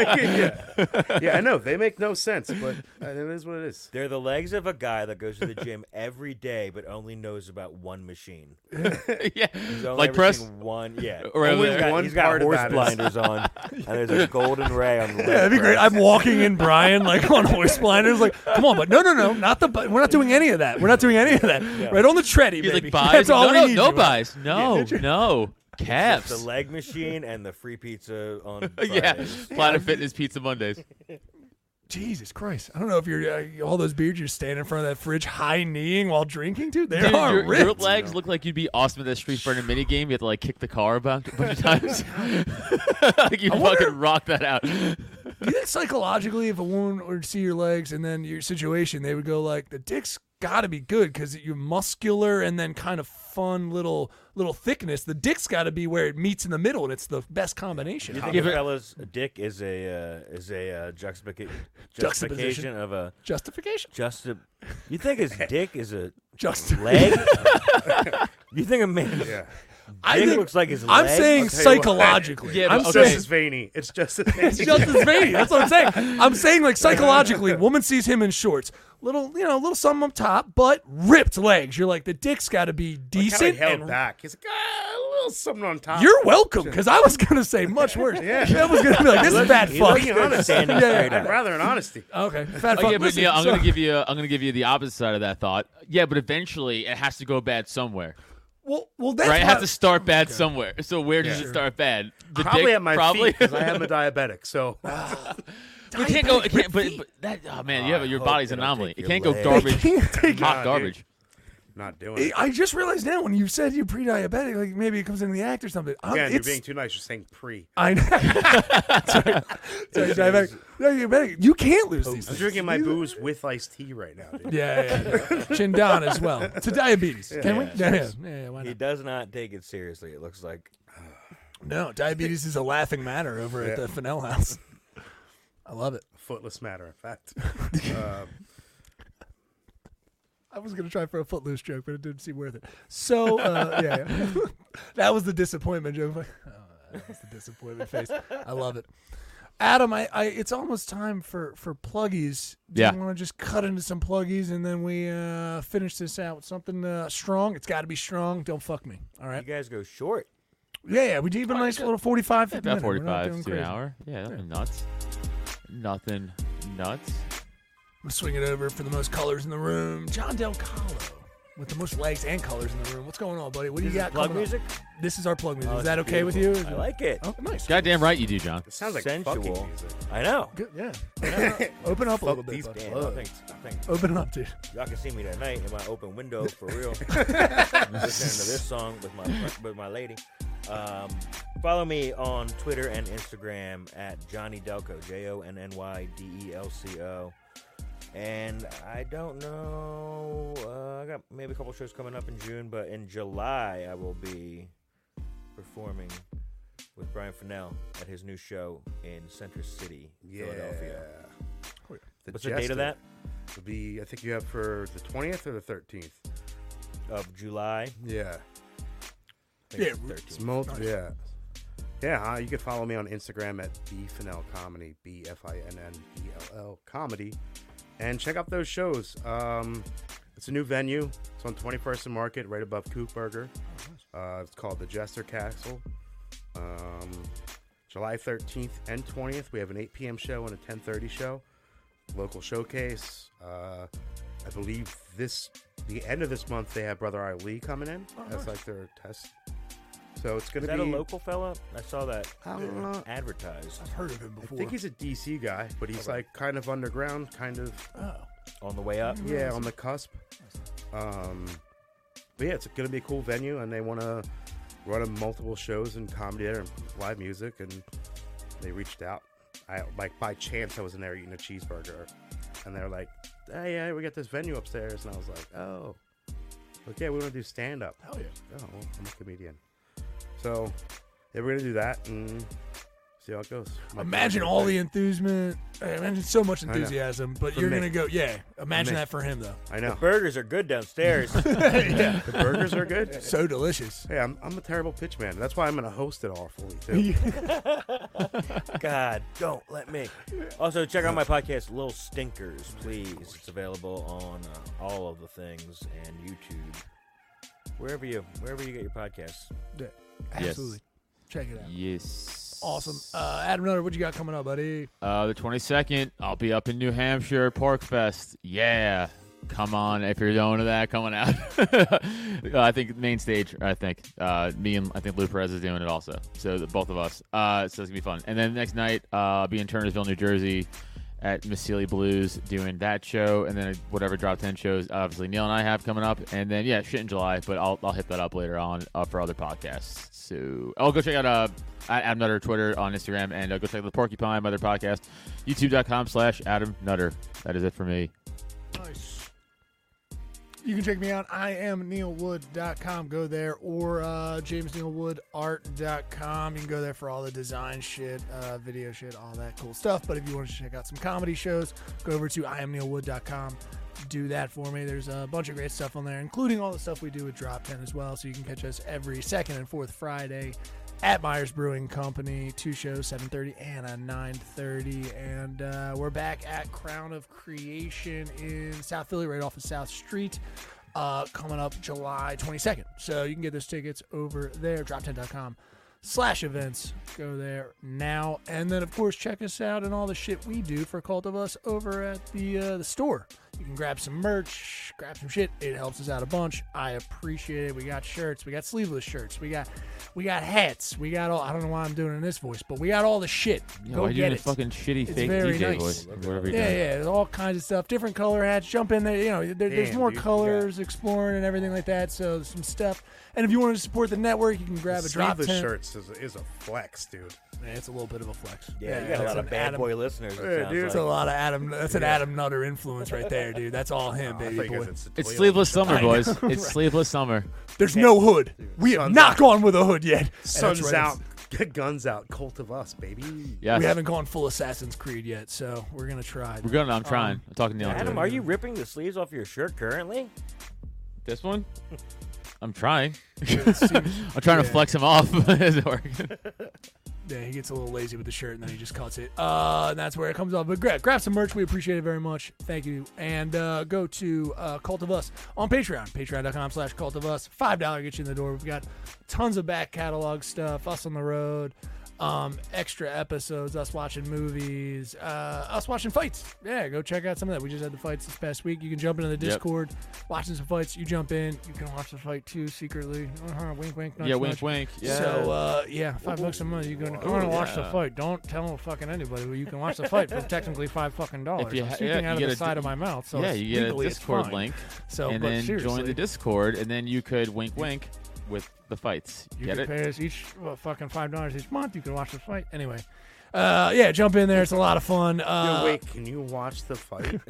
Speaker 7: Too. yeah. Yeah, I know they make no sense, but uh, it is what it is.
Speaker 5: They're the legs of a guy that goes to the gym every day, but only knows about one machine.
Speaker 6: yeah.
Speaker 5: He's only
Speaker 6: Like
Speaker 5: ever
Speaker 6: press?
Speaker 5: seen one. Yeah,
Speaker 6: Right over
Speaker 5: Only
Speaker 6: there.
Speaker 5: got,
Speaker 7: One
Speaker 5: he's got
Speaker 7: part of
Speaker 5: horse
Speaker 7: that is-
Speaker 5: blinders on, and there's a golden ray on the leg.
Speaker 2: Yeah, that'd be great.
Speaker 5: press.
Speaker 2: I'm walking in Brian like on horse blinders. Like, come on, but no, no, no, not the. bu- We're not doing any of that. We're not doing any of that. Right on the treadie,
Speaker 6: He's
Speaker 2: baby.
Speaker 6: like, buys?
Speaker 2: That's all
Speaker 6: no,
Speaker 2: we
Speaker 6: no,
Speaker 2: need.
Speaker 6: no
Speaker 2: you.
Speaker 6: buys. No, no.
Speaker 5: Just
Speaker 6: Calves.
Speaker 5: the leg machine and the free pizza on
Speaker 6: yeah.
Speaker 5: Fridays.
Speaker 6: Planet Fitness Pizza Mondays.
Speaker 2: Jesus Christ! I don't know if you're uh, all those beards. You're standing in front of that fridge, high kneeing while drinking, dude. They
Speaker 6: Dude,
Speaker 2: are
Speaker 6: your,
Speaker 2: ripped.
Speaker 6: your legs look like you'd be awesome at that Street Fighter mini game. You have to like kick the car about a bunch of times. like you
Speaker 2: I wonder-
Speaker 6: fucking rock that out.
Speaker 2: Do you think psychologically, if a woman were to see your legs and then your situation, they would go like, the dick's got to be good because you're muscular and then kind of fun little little thickness. The dick's got to be where it meets in the middle, and it's the best combination.
Speaker 5: You think a fella's dick is a uh, is a uh, juxtapica- justification of a
Speaker 2: justification?
Speaker 5: Justi- you think his dick is a
Speaker 2: Juxta-
Speaker 5: leg? You think a man?
Speaker 7: Yeah.
Speaker 2: I
Speaker 5: dick
Speaker 2: think,
Speaker 5: looks like his
Speaker 2: I'm
Speaker 5: leg?
Speaker 2: saying
Speaker 7: I'll tell you what.
Speaker 2: psychologically.
Speaker 6: Yeah,
Speaker 2: I'm
Speaker 6: but-
Speaker 7: It's
Speaker 2: saying
Speaker 7: just as veiny. It's just as veiny.
Speaker 2: it's just as veiny. That's what I'm saying. I'm saying like psychologically, woman sees him in shorts, little you know, little something up top, but ripped legs. You're like the dick's got to be
Speaker 7: Kinda
Speaker 2: decent.
Speaker 7: held
Speaker 2: and
Speaker 7: back. He's like, ah, a little something on top.
Speaker 2: You're welcome, because I was gonna say much worse.
Speaker 7: Yeah.
Speaker 2: I was gonna be like, this is bad
Speaker 5: He
Speaker 2: fuck.
Speaker 5: looks good standing
Speaker 2: Yeah, yeah.
Speaker 5: straight
Speaker 7: I'd
Speaker 5: up.
Speaker 7: rather an honesty.
Speaker 2: Okay, bad
Speaker 6: Oh,
Speaker 2: fuck.
Speaker 6: yeah, but
Speaker 2: Listen,
Speaker 6: yeah, I'm
Speaker 2: so-
Speaker 6: gonna give you. I'm gonna give you the opposite side of that thought. Yeah, but eventually it has to go bad somewhere,
Speaker 2: Well, well, that's
Speaker 6: right? It
Speaker 2: why-
Speaker 6: has to start bad somewhere. So where does it start bad? The
Speaker 7: Probably
Speaker 6: dick,
Speaker 7: at my
Speaker 6: probably.
Speaker 7: feet because I am a diabetic. So
Speaker 6: We can't go. It can't, but, but that. Oh man, you have your
Speaker 5: hope
Speaker 6: body's
Speaker 5: they
Speaker 6: an
Speaker 5: don't
Speaker 6: anomaly.
Speaker 5: take
Speaker 6: It
Speaker 5: your
Speaker 6: can't go
Speaker 5: leg.
Speaker 6: garbage.
Speaker 2: Can't take
Speaker 6: Hot
Speaker 7: Nah,
Speaker 6: garbage.
Speaker 7: dude. not doing it.
Speaker 2: I just realized now when you said you're pre-diabetic, like maybe it comes into the act or something. I'm,
Speaker 7: Again, you're
Speaker 2: it's,
Speaker 7: being too nice. You're saying pre.
Speaker 2: I know. Sorry, Sorry, diabetic. No, you're diabetic. You can't lose these
Speaker 7: I'm
Speaker 2: things.
Speaker 7: drinking my booze with iced tea right now, dude.
Speaker 2: Yeah, yeah, yeah. Chin down as well. It's a diabetes. Can we? Yeah, yeah, yeah, yeah, why
Speaker 5: He
Speaker 2: not?
Speaker 5: does not take it seriously. It looks like
Speaker 2: No, diabetes is a laughing matter over at
Speaker 7: Yeah.
Speaker 2: the Fennell House. I love it.
Speaker 7: Footless matter of fact. uh,
Speaker 2: I was gonna try for a footloose joke, but it didn't seem worth it. So uh, yeah, yeah. That was the disappointment joke. Like, oh, that was the disappointment face. I love it. Adam, I, I it's almost time for for pluggies. Do
Speaker 6: Yeah.
Speaker 2: you want to just cut into some pluggies and then we uh, finish this out with something uh, strong? It's got to be strong. Don't fuck me. All right.
Speaker 5: you guys go short.
Speaker 2: Yeah, yeah. We do even a nice little forty-five, fifty
Speaker 6: About
Speaker 2: minute. We're not
Speaker 6: forty-five
Speaker 2: doing
Speaker 6: to an
Speaker 2: crazy.
Speaker 6: hour. Yeah, nothing nuts. Nothing nuts.
Speaker 2: I'm swinging it over for the most colors in the room. John Del Calo with the most legs and colors in the room. What's going on, buddy? What do you got?
Speaker 5: Plug
Speaker 2: coming up?
Speaker 5: music.
Speaker 2: This is our plug music.
Speaker 5: Oh,
Speaker 2: is that
Speaker 5: it's
Speaker 2: okay with you?
Speaker 5: beautiful. I like it.
Speaker 2: Oh, nice.
Speaker 6: Goddamn right you do, John.
Speaker 7: it sounds like
Speaker 5: Sensual.
Speaker 7: fucking music.
Speaker 5: I know.
Speaker 2: Good, yeah. Open up a little bit.
Speaker 7: these
Speaker 2: bud.
Speaker 5: Damn,
Speaker 2: Uh,
Speaker 5: I think, I think
Speaker 2: Open up, dude.
Speaker 5: y'all can see me tonight in my open window for real. Listening to this song with my with my lady. Um, follow me on Twitter and Instagram at Johnny Delco, J O N N Y D E L C O. And I don't know, uh, I got maybe a couple shows coming up in June, but in July I will be performing with Brian Fennell at his new show in Center City,
Speaker 7: Yeah.
Speaker 5: Philadelphia.
Speaker 7: The
Speaker 5: What's the date
Speaker 7: Jester
Speaker 5: of that?
Speaker 7: Will be, I think you have for the twentieth or the thirteenth.
Speaker 5: Of July.
Speaker 7: Yeah.
Speaker 5: I think
Speaker 2: Yeah,
Speaker 5: it's the
Speaker 7: It's
Speaker 5: thirteenth.
Speaker 7: multi- Yeah. Yeah, uh, you can follow me on Instagram at B Fennell Comedy, B F I N N E L L Comedy, and check out those shows. Um, it's a new venue. It's on twenty-first and Market, right above Coop Burger. Uh, it's called the Jester Castle. Um, July thirteenth and twentieth, we have an eight p.m. show and a ten thirty show. Local showcase. Uh, I believe this the end of this month they have Brother Ali coming in. That's like their test. So it's gonna
Speaker 5: Is that
Speaker 7: be
Speaker 5: a local fella? I saw that
Speaker 7: I don't know.
Speaker 5: advertised
Speaker 2: I've heard of him
Speaker 7: I
Speaker 2: before.
Speaker 7: think he's a D C guy, but he's like kind of underground, kind of
Speaker 2: Oh.
Speaker 5: on the way up.
Speaker 7: yeah, on the cusp. Um, but yeah, it's gonna be a cool venue, and they want to run a multiple shows and comedy there and live music, and they reached out. I like by chance I was in there eating a cheeseburger, and they're like, "Hey, yeah, we got this venue upstairs," and I was like, "Oh, like yeah, we want to do stand up."
Speaker 2: Hell yeah.
Speaker 7: Oh, well, I'm a comedian, so yeah, we're gonna do that and see how it goes. Might be
Speaker 2: Imagine
Speaker 7: a good
Speaker 2: all
Speaker 7: thing.
Speaker 2: the enthusement. Imagine so much
Speaker 7: know.
Speaker 2: enthusiasm, but
Speaker 7: For
Speaker 2: you're
Speaker 7: me.
Speaker 2: gonna go. Yeah. Imagine
Speaker 7: me.
Speaker 2: that for him though.
Speaker 7: I know
Speaker 5: Burgers are good downstairs.
Speaker 2: Yeah.
Speaker 7: the burgers are good.
Speaker 2: So delicious.
Speaker 7: Hey, I'm, I'm a terrible pitch man. That's why I'm gonna host it awfully too.
Speaker 5: God, don't let me. Also, check out my podcast, Little Stinkers, please. It's available on uh, all of the things and YouTube, wherever you wherever you get your podcasts.
Speaker 2: Yeah, absolutely. Check it out.
Speaker 6: Yes.
Speaker 2: Awesome. Uh, Adam Nutter, what you got coming up, buddy?
Speaker 6: Uh, the twenty-second, I'll be up in New Hampshire, Pork Fest. Yeah. Come on, if you're going to that, coming out. uh, I think main stage, I think. Uh, me and I think Lou Perez is doing it also. So the, both of us. Uh, so it's going to be fun. And then next night, uh, I'll be in Turnersville, New Jersey at Miss Sealy Blues doing that show. And then whatever Drop ten shows, obviously Neil and I have coming up. And then, yeah, shit in July. But I'll, I'll hit that up later on uh, for other podcasts. So I'll go check out uh, Adam Nutter Twitter on Instagram. And uh, go check out the Porcupine, my other podcast. YouTube.com slash Adam Nutter. That is it for me.
Speaker 2: Nice. You can check me out. I am neil wood dot com. Go there. Or uh, james neil wood art dot com. You can go there for all the design shit, uh, video shit, all that cool stuff. But if you want to check out some comedy shows, go over to i am neil wood dot com. Do that for me. There's a bunch of great stuff on there, including all the stuff we do with Drop ten as well. So you can catch us every second and fourth Friday at Myers Brewing Company. Two shows, seven thirty and a nine thirty. And uh, we're back at Crown of Creation in South Philly, right off of South Street, uh, coming up July twenty-second. So you can get those tickets over there, drop ten dot com slash events. Go there now. And then, of course, check us out and all the shit we do for Cult of Us over at the uh, the store. You can grab some merch, grab some shit. It helps us out a bunch. I appreciate it. We got shirts. We got sleeveless shirts. We got we got hats. We got all. I don't know why I'm doing it in this voice, but we got all the shit.
Speaker 6: Yeah,
Speaker 2: Go
Speaker 6: why are you
Speaker 2: get
Speaker 6: doing
Speaker 2: it.
Speaker 6: a fucking shitty
Speaker 2: It's
Speaker 6: fake
Speaker 2: very
Speaker 6: D J
Speaker 2: nice.
Speaker 6: voice? Whatever you're
Speaker 2: Yeah,
Speaker 6: doing.
Speaker 2: yeah, there's all kinds of stuff. Different color hats. Jump in there. You know, there, there's
Speaker 7: Damn,
Speaker 2: more
Speaker 7: dude, you
Speaker 2: colors exploring and everything like that. So some stuff. And if you want to support the network, you can grab
Speaker 7: The
Speaker 2: a drop
Speaker 7: sleeveless
Speaker 2: tent.
Speaker 7: shirts is, is a flex, dude.
Speaker 2: Yeah, it's a little bit of a flex.
Speaker 5: Yeah, you got a
Speaker 2: that's
Speaker 5: lot of
Speaker 2: an
Speaker 5: bad
Speaker 2: Adam-
Speaker 5: boy listeners. It
Speaker 7: Yeah,
Speaker 5: sounds
Speaker 7: dude.
Speaker 2: That's
Speaker 5: like.
Speaker 2: a lot of Adam. That's an Adam Nutter influence right there, dude. That's all him,
Speaker 7: Oh, I
Speaker 2: baby
Speaker 7: thought you
Speaker 2: boy.
Speaker 7: guys had
Speaker 6: It's
Speaker 7: Toyota
Speaker 6: sleeveless
Speaker 7: shirts.
Speaker 6: summer,
Speaker 2: I know.
Speaker 6: boys. It's sleeveless summer.
Speaker 2: There's no hood. We have
Speaker 7: Sun's
Speaker 2: not
Speaker 7: out.
Speaker 2: gone with a hood yet. And that's
Speaker 7: Sun's
Speaker 2: right,
Speaker 7: out, guns out, Cult of Us, baby.
Speaker 6: Yes.
Speaker 2: We haven't gone full Assassin's Creed yet, so we're gonna try.
Speaker 6: We're gonna. I'm trying.
Speaker 2: Um,
Speaker 6: I'm talking to Neil.
Speaker 5: Adam,
Speaker 6: into
Speaker 5: are
Speaker 6: it.
Speaker 5: you ripping the sleeves off your shirt currently?
Speaker 6: This one? I'm trying.
Speaker 2: It seems-
Speaker 6: I'm trying to
Speaker 2: yeah.
Speaker 6: flex him off. Is it working?
Speaker 2: Yeah, he gets a little lazy with the shirt and then he just cuts it. Uh, and that's where it comes off. But grab, grab some merch. We appreciate it very much. Thank you. And uh, go to uh, Cult of Us on Patreon. Patreon.com slash Cult of Us. five dollars gets you in the door. We've got tons of back catalog stuff. Us on the road. Um, extra episodes. Us watching movies. Uh, us watching fights. Yeah, go check out some of that. We just had the fights this past week. You can jump into the Discord. Watching some fights. You jump in. You can watch the fight too secretly. Uh-huh. Wink, wink. Nudge,
Speaker 6: Yeah, wink,
Speaker 2: nudge.
Speaker 6: wink. Yeah.
Speaker 2: So, uh, yeah, five bucks a month. You can come on and watch the
Speaker 6: yeah.
Speaker 2: fight. Don't tell fucking anybody. But you can watch the fight for technically five fucking dollars.
Speaker 6: If you
Speaker 2: I'm
Speaker 6: ha-
Speaker 2: speaking
Speaker 6: yeah,
Speaker 2: out
Speaker 6: you
Speaker 2: of
Speaker 6: get
Speaker 2: the
Speaker 6: a
Speaker 2: side
Speaker 6: di-
Speaker 2: of my mouth. So
Speaker 6: yeah,
Speaker 2: it's
Speaker 6: you get a
Speaker 2: legally, it's
Speaker 6: Discord
Speaker 2: fine.
Speaker 6: link,
Speaker 2: So,
Speaker 6: and
Speaker 2: but
Speaker 6: then
Speaker 2: seriously,
Speaker 6: join the Discord, and then you could wink, wink with the fights.
Speaker 2: You
Speaker 6: Get
Speaker 2: can
Speaker 6: it?
Speaker 2: pay us each well, fucking five dollars each month. You can watch the fight anyway. Uh, yeah, jump in there. It's a lot of fun. Uh,
Speaker 7: Yo, wait, can you watch the fight?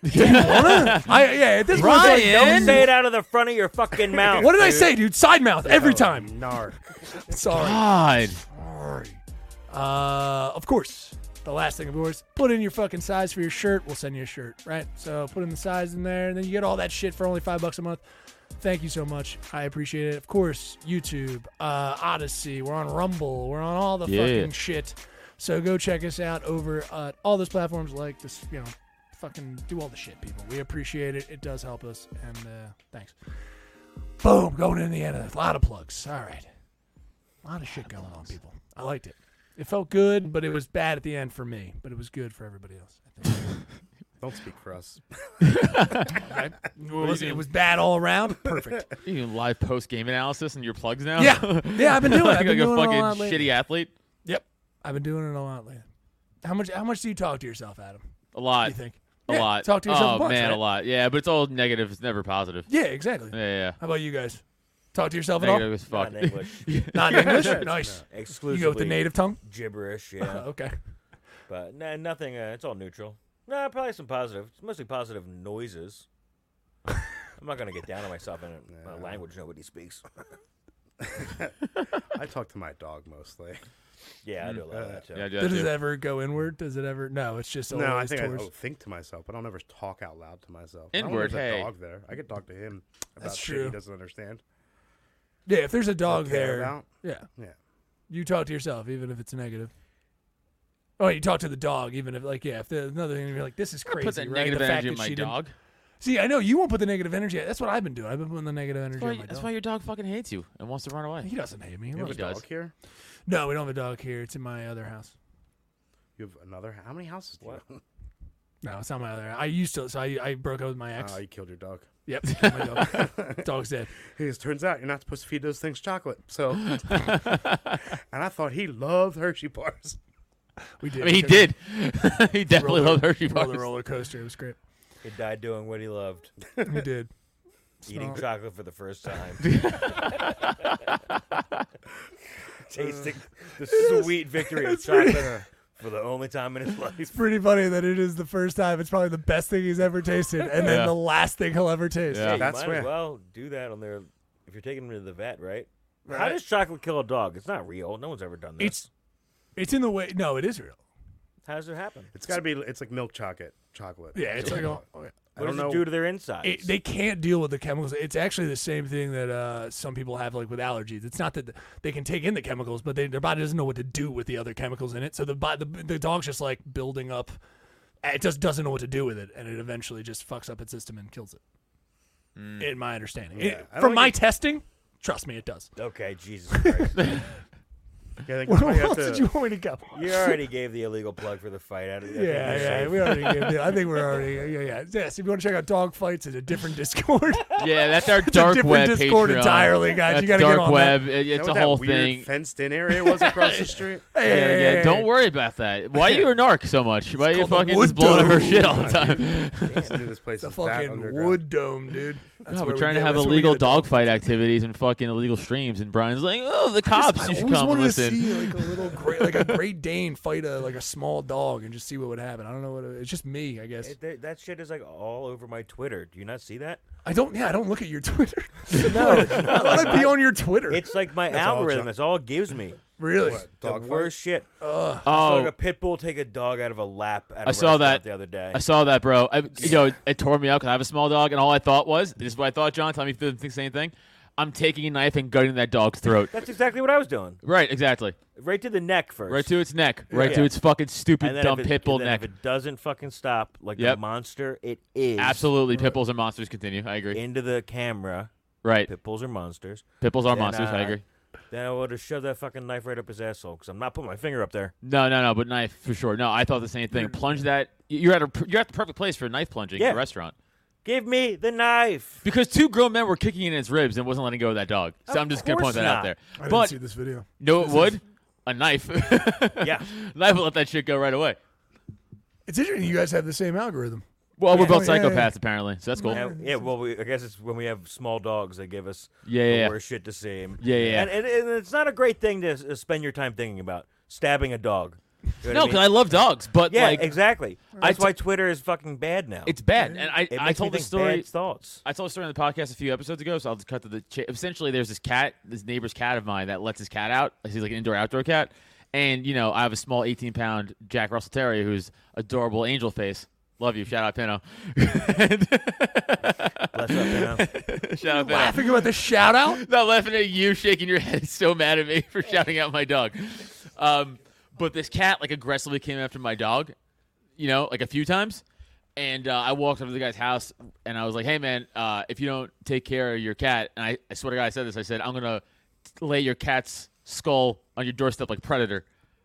Speaker 2: I, yeah, at this point,
Speaker 5: Ryan,
Speaker 2: it's like,
Speaker 5: don't say it out of the front of your fucking mouth.
Speaker 2: what did I say, dude? Side mouth every time.
Speaker 7: Narc.
Speaker 2: Sorry.
Speaker 6: God.
Speaker 2: Sorry. Uh, of course. The last thing, of course, put in your fucking size for your shirt. We'll send you a shirt, right? So put in the size in there, and then you get all that shit for only five bucks a month. Thank you so much. I appreciate it. Of course, YouTube, uh, Odyssey. We're on Rumble. We're on all the
Speaker 6: Yeah.
Speaker 2: fucking shit. So go check us out over at all those platforms. Like this, you know, fucking do all the shit, people. We appreciate it. It does help us, and uh, thanks. Boom, going in the end of it. A lot of plugs. All right, a lot of shit going on, people. I liked it. It felt good, but it was bad at the end for me. But it was good for everybody else. I think.
Speaker 7: Don't speak for us.
Speaker 2: Okay. It was, it was bad all around. Perfect.
Speaker 6: You can live post game analysis and your plugs now.
Speaker 2: Yeah, yeah. I've been doing it. I've
Speaker 6: like
Speaker 2: been
Speaker 6: a
Speaker 2: doing it a
Speaker 6: fucking
Speaker 2: lot lately.
Speaker 6: shitty athlete.
Speaker 2: Yep, I've been doing it a lot lately. How much? How much do you talk to yourself, Adam?
Speaker 6: A lot.
Speaker 2: You think?
Speaker 6: A
Speaker 2: Yeah,
Speaker 6: lot.
Speaker 2: Talk to yourself
Speaker 6: Oh
Speaker 2: a bunch,
Speaker 6: man,
Speaker 2: right?
Speaker 6: a lot. Yeah, but it's all negative. It's never positive.
Speaker 2: Yeah, exactly.
Speaker 6: Yeah, yeah.
Speaker 2: How about you guys? Talk to yourself
Speaker 6: Negative as
Speaker 2: at
Speaker 6: fuck.
Speaker 5: Not in English.
Speaker 2: all? Not in English. Nice.
Speaker 5: Exclusively
Speaker 2: You go with the native tongue.
Speaker 5: gibberish, yeah.
Speaker 2: Okay.
Speaker 5: But nah, nothing. Uh, it's all neutral. Nah, probably some positive. It's mostly positive noises. I'm not gonna get down on myself in a, a language nobody speaks.
Speaker 7: I talk to my dog mostly.
Speaker 5: Yeah, I do a lot of that too.
Speaker 6: Yeah, I do that
Speaker 2: Does it
Speaker 6: too.
Speaker 2: ever go inward? Does it ever? No, it's just always
Speaker 7: No, I think
Speaker 2: towards.
Speaker 7: I oh, think to myself, but I don't ever talk out loud to myself. I don't know
Speaker 6: Inward,
Speaker 7: if there's
Speaker 6: hey.
Speaker 7: a dog there. I could talk to him about
Speaker 2: That's
Speaker 7: shit
Speaker 2: true.
Speaker 7: he doesn't understand.
Speaker 2: Yeah, if there's a dog
Speaker 7: care
Speaker 2: there,
Speaker 7: about.
Speaker 2: yeah,
Speaker 7: Yeah.
Speaker 2: you talk to yourself even if it's negative. Oh, you talk to the dog even if like yeah, if there's another thing you're like this is
Speaker 6: I
Speaker 2: crazy.
Speaker 6: put that
Speaker 2: right?
Speaker 6: negative
Speaker 2: the fact
Speaker 6: energy in
Speaker 2: that
Speaker 6: my
Speaker 2: she didn't-
Speaker 6: dog.
Speaker 2: See, I know you won't put the negative energy. That's what I've been doing. I've been putting the negative energy
Speaker 6: That's why,
Speaker 2: on my
Speaker 6: that's
Speaker 2: dog.
Speaker 6: why your dog fucking hates you and wants to run away.
Speaker 2: He doesn't hate me. He
Speaker 7: You have a
Speaker 2: loves
Speaker 6: he
Speaker 2: me.
Speaker 6: does.
Speaker 7: dog here?
Speaker 2: No, we don't have a dog here. It's in my other house.
Speaker 7: You have another? How many houses do you have?
Speaker 2: No, it's not my other. I used to. So I, I broke up with my ex.
Speaker 7: Oh, you killed your dog.
Speaker 2: Yep, killed my dog. Dog's dead.
Speaker 7: Hey, it turns out you're not supposed to feed those things chocolate. So, and I thought he loved Hershey bars.
Speaker 2: We did.
Speaker 6: I mean, he
Speaker 2: because
Speaker 6: did. he definitely
Speaker 2: roller-
Speaker 6: loved Hershey
Speaker 2: roller
Speaker 6: bars.
Speaker 2: roller coaster. It was great.
Speaker 5: He died doing what he loved,
Speaker 2: He did.
Speaker 5: eating
Speaker 2: So-
Speaker 5: chocolate for the first time, tasting the sweet victory of chocolate for the only time in his
Speaker 2: It's
Speaker 5: life.
Speaker 2: pretty funny that it is the first time. It's probably the best thing he's ever tasted, and then
Speaker 6: Yeah.
Speaker 2: the last thing he'll ever taste.
Speaker 6: Yeah.
Speaker 5: You
Speaker 7: That's
Speaker 5: might
Speaker 7: where-
Speaker 5: as well do that on their. If you're taking them to the vet, right? How
Speaker 2: Right.
Speaker 5: does chocolate kill a dog? It's not real. No one's ever done this.
Speaker 2: It's it's in the way. No, it is real.
Speaker 5: How does it happen?
Speaker 7: It's got to be. It's like milk chocolate. Chocolate.
Speaker 2: Yeah, it's like a,
Speaker 5: What
Speaker 7: I don't
Speaker 5: does
Speaker 7: know.
Speaker 5: it do to their insides?
Speaker 2: it, they can't deal with the chemicals. It's actually the same thing that uh, some people have, like with allergies. It's not that they can take in the chemicals, but they, their body doesn't know what to do with the other chemicals in it. So the bo- the, the dog's just like building up. It just doesn't know what to do with it, and it eventually just fucks up its system and kills it. In my understanding,
Speaker 7: Yeah,
Speaker 2: It-
Speaker 7: I don't
Speaker 2: from
Speaker 7: think
Speaker 2: my
Speaker 7: it-
Speaker 2: testing, trust me, it does.
Speaker 5: Okay, Jesus Christ.
Speaker 7: Yeah, like,
Speaker 2: What
Speaker 7: you have
Speaker 2: else
Speaker 7: to-
Speaker 2: did you want me to go?
Speaker 5: You already gave the illegal plug for the fight. I, I think
Speaker 2: Yeah,
Speaker 5: you're
Speaker 2: yeah,
Speaker 5: safe.
Speaker 2: we already gave it. I think we're already, yeah, yeah. Yes, if you want to check out dog fights, it's a different Discord.
Speaker 6: Yeah, that's our
Speaker 2: It's a
Speaker 6: dark
Speaker 2: different
Speaker 6: web
Speaker 2: Discord
Speaker 6: Patreon.
Speaker 2: entirely, guys.
Speaker 6: That's
Speaker 2: You gotta
Speaker 6: dark
Speaker 2: get on
Speaker 6: web. It-
Speaker 7: You know
Speaker 6: It's
Speaker 7: what
Speaker 6: a
Speaker 7: that
Speaker 6: whole
Speaker 7: weird
Speaker 6: thing.
Speaker 7: fenced-in area was across the street.
Speaker 2: Hey,
Speaker 6: Yeah,
Speaker 2: hey,
Speaker 6: yeah,
Speaker 2: hey,
Speaker 6: don't
Speaker 2: hey.
Speaker 6: worry about that. Why are you a narc so much? Why are you
Speaker 2: called the
Speaker 6: fucking
Speaker 2: Wood
Speaker 6: just blowing up her
Speaker 2: Dome.
Speaker 6: shit all the time?
Speaker 7: Dude, this place
Speaker 2: It's a
Speaker 7: is that
Speaker 2: fucking
Speaker 7: underground.
Speaker 2: wood dome, dude. That's
Speaker 6: No,
Speaker 2: where
Speaker 6: we're
Speaker 2: we
Speaker 6: trying to
Speaker 2: get-
Speaker 6: have
Speaker 2: that's where we
Speaker 6: illegal
Speaker 2: get the dog
Speaker 6: dogfight activities and fucking illegal streams, and Brian's like, "Oh, the cops!
Speaker 2: I
Speaker 6: You should
Speaker 2: always
Speaker 6: come and
Speaker 2: wanted to
Speaker 6: listen."
Speaker 2: see like a little great, like a Great Dane fight a like a small dog and just see what would happen. I don't know what it, it's just me, I guess.
Speaker 5: It, that, that shit is like all over my Twitter. Do you not see that?
Speaker 2: I don't. Yeah, I don't look at your Twitter.
Speaker 5: No, it's not
Speaker 2: Why would
Speaker 5: like
Speaker 2: I be
Speaker 5: my-
Speaker 2: on your Twitter?
Speaker 5: It's like my
Speaker 7: That's all
Speaker 5: algorithm.
Speaker 7: John-
Speaker 5: That's all it gives me.
Speaker 2: really.
Speaker 7: What,
Speaker 5: The
Speaker 7: dog fight?
Speaker 5: worst shit.
Speaker 2: Ugh.
Speaker 5: I saw like
Speaker 6: Oh,
Speaker 5: a pit bull take a dog out of a lap at a
Speaker 6: I saw
Speaker 5: restaurant
Speaker 6: that.
Speaker 5: the other day.
Speaker 6: I saw that, bro. I, you know, it tore me up because I have a small dog, and all I thought was, "This is what I thought." John, tell me if you think the same thing. I'm taking a knife and gutting that dog's throat.
Speaker 5: That's exactly what I was doing.
Speaker 6: Right, exactly.
Speaker 5: Right to the neck first.
Speaker 6: Right to its neck. Right
Speaker 5: Yeah.
Speaker 6: to its fucking stupid,
Speaker 5: and then
Speaker 6: dumb
Speaker 5: if it,
Speaker 6: pit bull
Speaker 5: and then
Speaker 6: neck.
Speaker 5: If it doesn't fucking stop, like
Speaker 6: Yep.
Speaker 5: the monster it is,
Speaker 6: Absolutely, pit bulls are monsters. Continue. I agree.
Speaker 5: into the camera.
Speaker 6: Right,
Speaker 5: Pit bulls are monsters.
Speaker 6: pit bulls are
Speaker 5: Then,
Speaker 6: monsters. I
Speaker 5: uh,
Speaker 6: agree.
Speaker 5: Then I would have shoved that fucking knife right up his asshole because I'm not putting my finger up there.
Speaker 6: No, no, no. But knife for sure. No, I thought the same thing. Plunge that. You're at a. You're at the perfect place for knife plunging
Speaker 5: Yeah.
Speaker 6: in a restaurant.
Speaker 5: Give me the knife.
Speaker 6: Because two grown men were kicking in its ribs and wasn't letting go of that dog. So
Speaker 5: Of
Speaker 6: I'm just gonna
Speaker 5: course
Speaker 6: point that out
Speaker 5: not.
Speaker 6: there.
Speaker 2: I didn't
Speaker 6: But
Speaker 2: see this video.
Speaker 6: no, it would. A knife.
Speaker 5: Yeah.
Speaker 6: Knife will let that shit go right away.
Speaker 2: It's interesting. You guys have the same algorithm.
Speaker 6: Well, we're
Speaker 2: Yeah.
Speaker 6: both
Speaker 2: Oh, yeah,
Speaker 6: psychopaths
Speaker 2: yeah.
Speaker 6: apparently, so that's cool.
Speaker 5: Yeah, yeah, well, we, I guess it's when we have small dogs, they give us
Speaker 6: Yeah,
Speaker 5: the
Speaker 6: yeah, yeah.
Speaker 5: worst shit to see.
Speaker 6: Yeah, yeah, yeah.
Speaker 5: And, and, and it's not a great thing to s- spend your time thinking about stabbing a dog. You know
Speaker 6: No,
Speaker 5: what
Speaker 6: because
Speaker 5: I
Speaker 6: I
Speaker 5: mean?
Speaker 6: love dogs, but
Speaker 5: yeah,
Speaker 6: like
Speaker 5: exactly.
Speaker 6: I
Speaker 5: That's
Speaker 6: t-
Speaker 5: why Twitter is fucking bad now.
Speaker 6: it's bad. And I,
Speaker 5: it
Speaker 6: I
Speaker 5: makes
Speaker 6: told
Speaker 5: me
Speaker 6: the
Speaker 5: think
Speaker 6: story.
Speaker 5: bad thoughts.
Speaker 6: I told a story on the podcast a few episodes ago, so I'll just cut to the. Cha- Essentially, there's this cat, this neighbor's cat of mine that lets his cat out. He's like an indoor-outdoor cat, and you know, I have a small eighteen pound Jack Russell Terrier who's adorable, angel face. Love you, shout out Pino.
Speaker 5: Bless up, you know?
Speaker 6: Shout out Pino.
Speaker 2: Laughing about the shout out.
Speaker 6: Not laughing at you shaking your head so mad at me for shouting out my dog. Um, but this cat like aggressively came after my dog, you know, like a few times. And uh, I walked up to the guy's house and I was like, hey, man, uh, if you don't take care of your cat, and I, I swear to God, I said this, I said, I'm going to lay your cat's skull on your doorstep like Predator.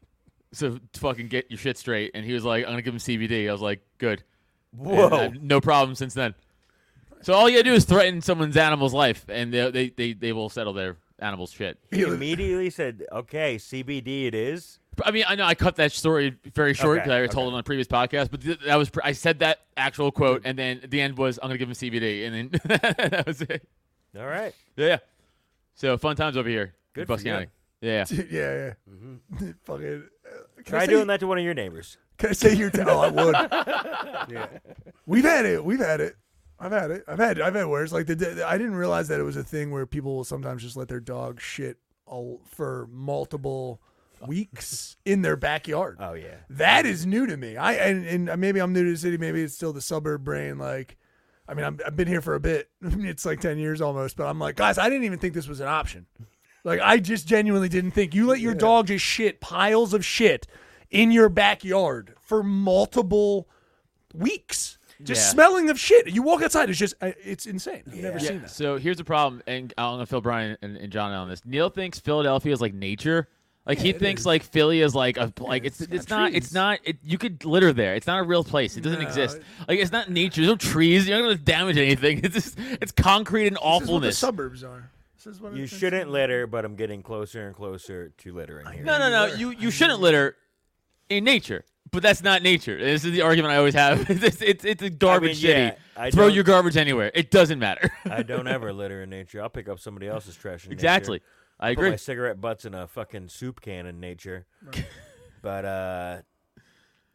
Speaker 6: So fucking get your shit straight. And he was like, I'm going to give him C B D. I was like, good.
Speaker 5: Whoa.
Speaker 6: And, uh, no problem since then. So all you gotta do is threaten someone's animal's life, and they they they, they will settle their animal's shit.
Speaker 5: He immediately said, okay, C B D it is.
Speaker 6: I mean, I know I cut that story very short
Speaker 5: Okay,
Speaker 6: because I told
Speaker 5: okay.
Speaker 6: it on a previous podcast, but th- that was pr- I said that actual quote, and then at the end was I'm gonna give him C B D, and then that was it.
Speaker 5: All right.
Speaker 6: Yeah, yeah. So fun times over here,
Speaker 5: Good
Speaker 6: in Bucks
Speaker 5: for you.
Speaker 6: County. Yeah, yeah.
Speaker 2: yeah, yeah. Fucking. Uh, can I
Speaker 5: Try
Speaker 2: say-
Speaker 5: doing that to one of your neighbors.
Speaker 2: Can I say your? T- oh, I would.
Speaker 7: Yeah.
Speaker 2: We've had it. We've had it. I've had it. I've had. I've had worse. Like the, the. I didn't realize that it was a thing where people will sometimes just let their dog shit all, for multiple weeks in their backyard.
Speaker 5: Oh, yeah.
Speaker 2: That is new to me. I and, and maybe I'm new to the city. Maybe it's still the suburb brain. Like, I mean, I'm, I've been here for a bit. It's like ten years almost. But I'm like, guys, I didn't even think this was an option. Like, I just genuinely didn't think you let your dog just shit piles of shit in your backyard for multiple weeks. Just
Speaker 6: Yeah.
Speaker 2: smelling of shit. You walk outside, it's just, I- it's insane. I've never
Speaker 6: Yeah,
Speaker 2: seen that.
Speaker 6: So here's the problem, and I'm gonna fill Brian and, and John in on this. Neil thinks Philadelphia is like nature. Like he
Speaker 2: it
Speaker 6: thinks
Speaker 2: is.
Speaker 6: like Philly is like a like it's
Speaker 2: it's
Speaker 6: it's,
Speaker 2: got
Speaker 6: not it's
Speaker 2: trees.
Speaker 6: not it, you could litter there. It's not a real place. It doesn't
Speaker 2: No,
Speaker 6: exist.
Speaker 2: it-
Speaker 6: Like it's not nature. There's no trees. You're not gonna damage anything. It's just it's concrete and
Speaker 2: This is what the
Speaker 6: awfulness.
Speaker 2: suburbs are. This is what
Speaker 5: You
Speaker 2: it's-
Speaker 5: shouldn't litter, but I'm getting closer and closer to littering here.
Speaker 6: No, no, no. You you shouldn't litter in nature. But that's not nature. This is the argument I always have. It's it's, it's a garbage
Speaker 5: yeah,
Speaker 6: city.
Speaker 5: I
Speaker 6: Throw
Speaker 5: don't-
Speaker 6: your garbage anywhere. It doesn't matter.
Speaker 5: I don't ever litter in nature. I'll pick up somebody else's trash in
Speaker 6: Exactly.
Speaker 5: nature.
Speaker 6: I
Speaker 5: Put
Speaker 6: agree.
Speaker 5: my cigarette butts in a fucking soup can in nature. But uh,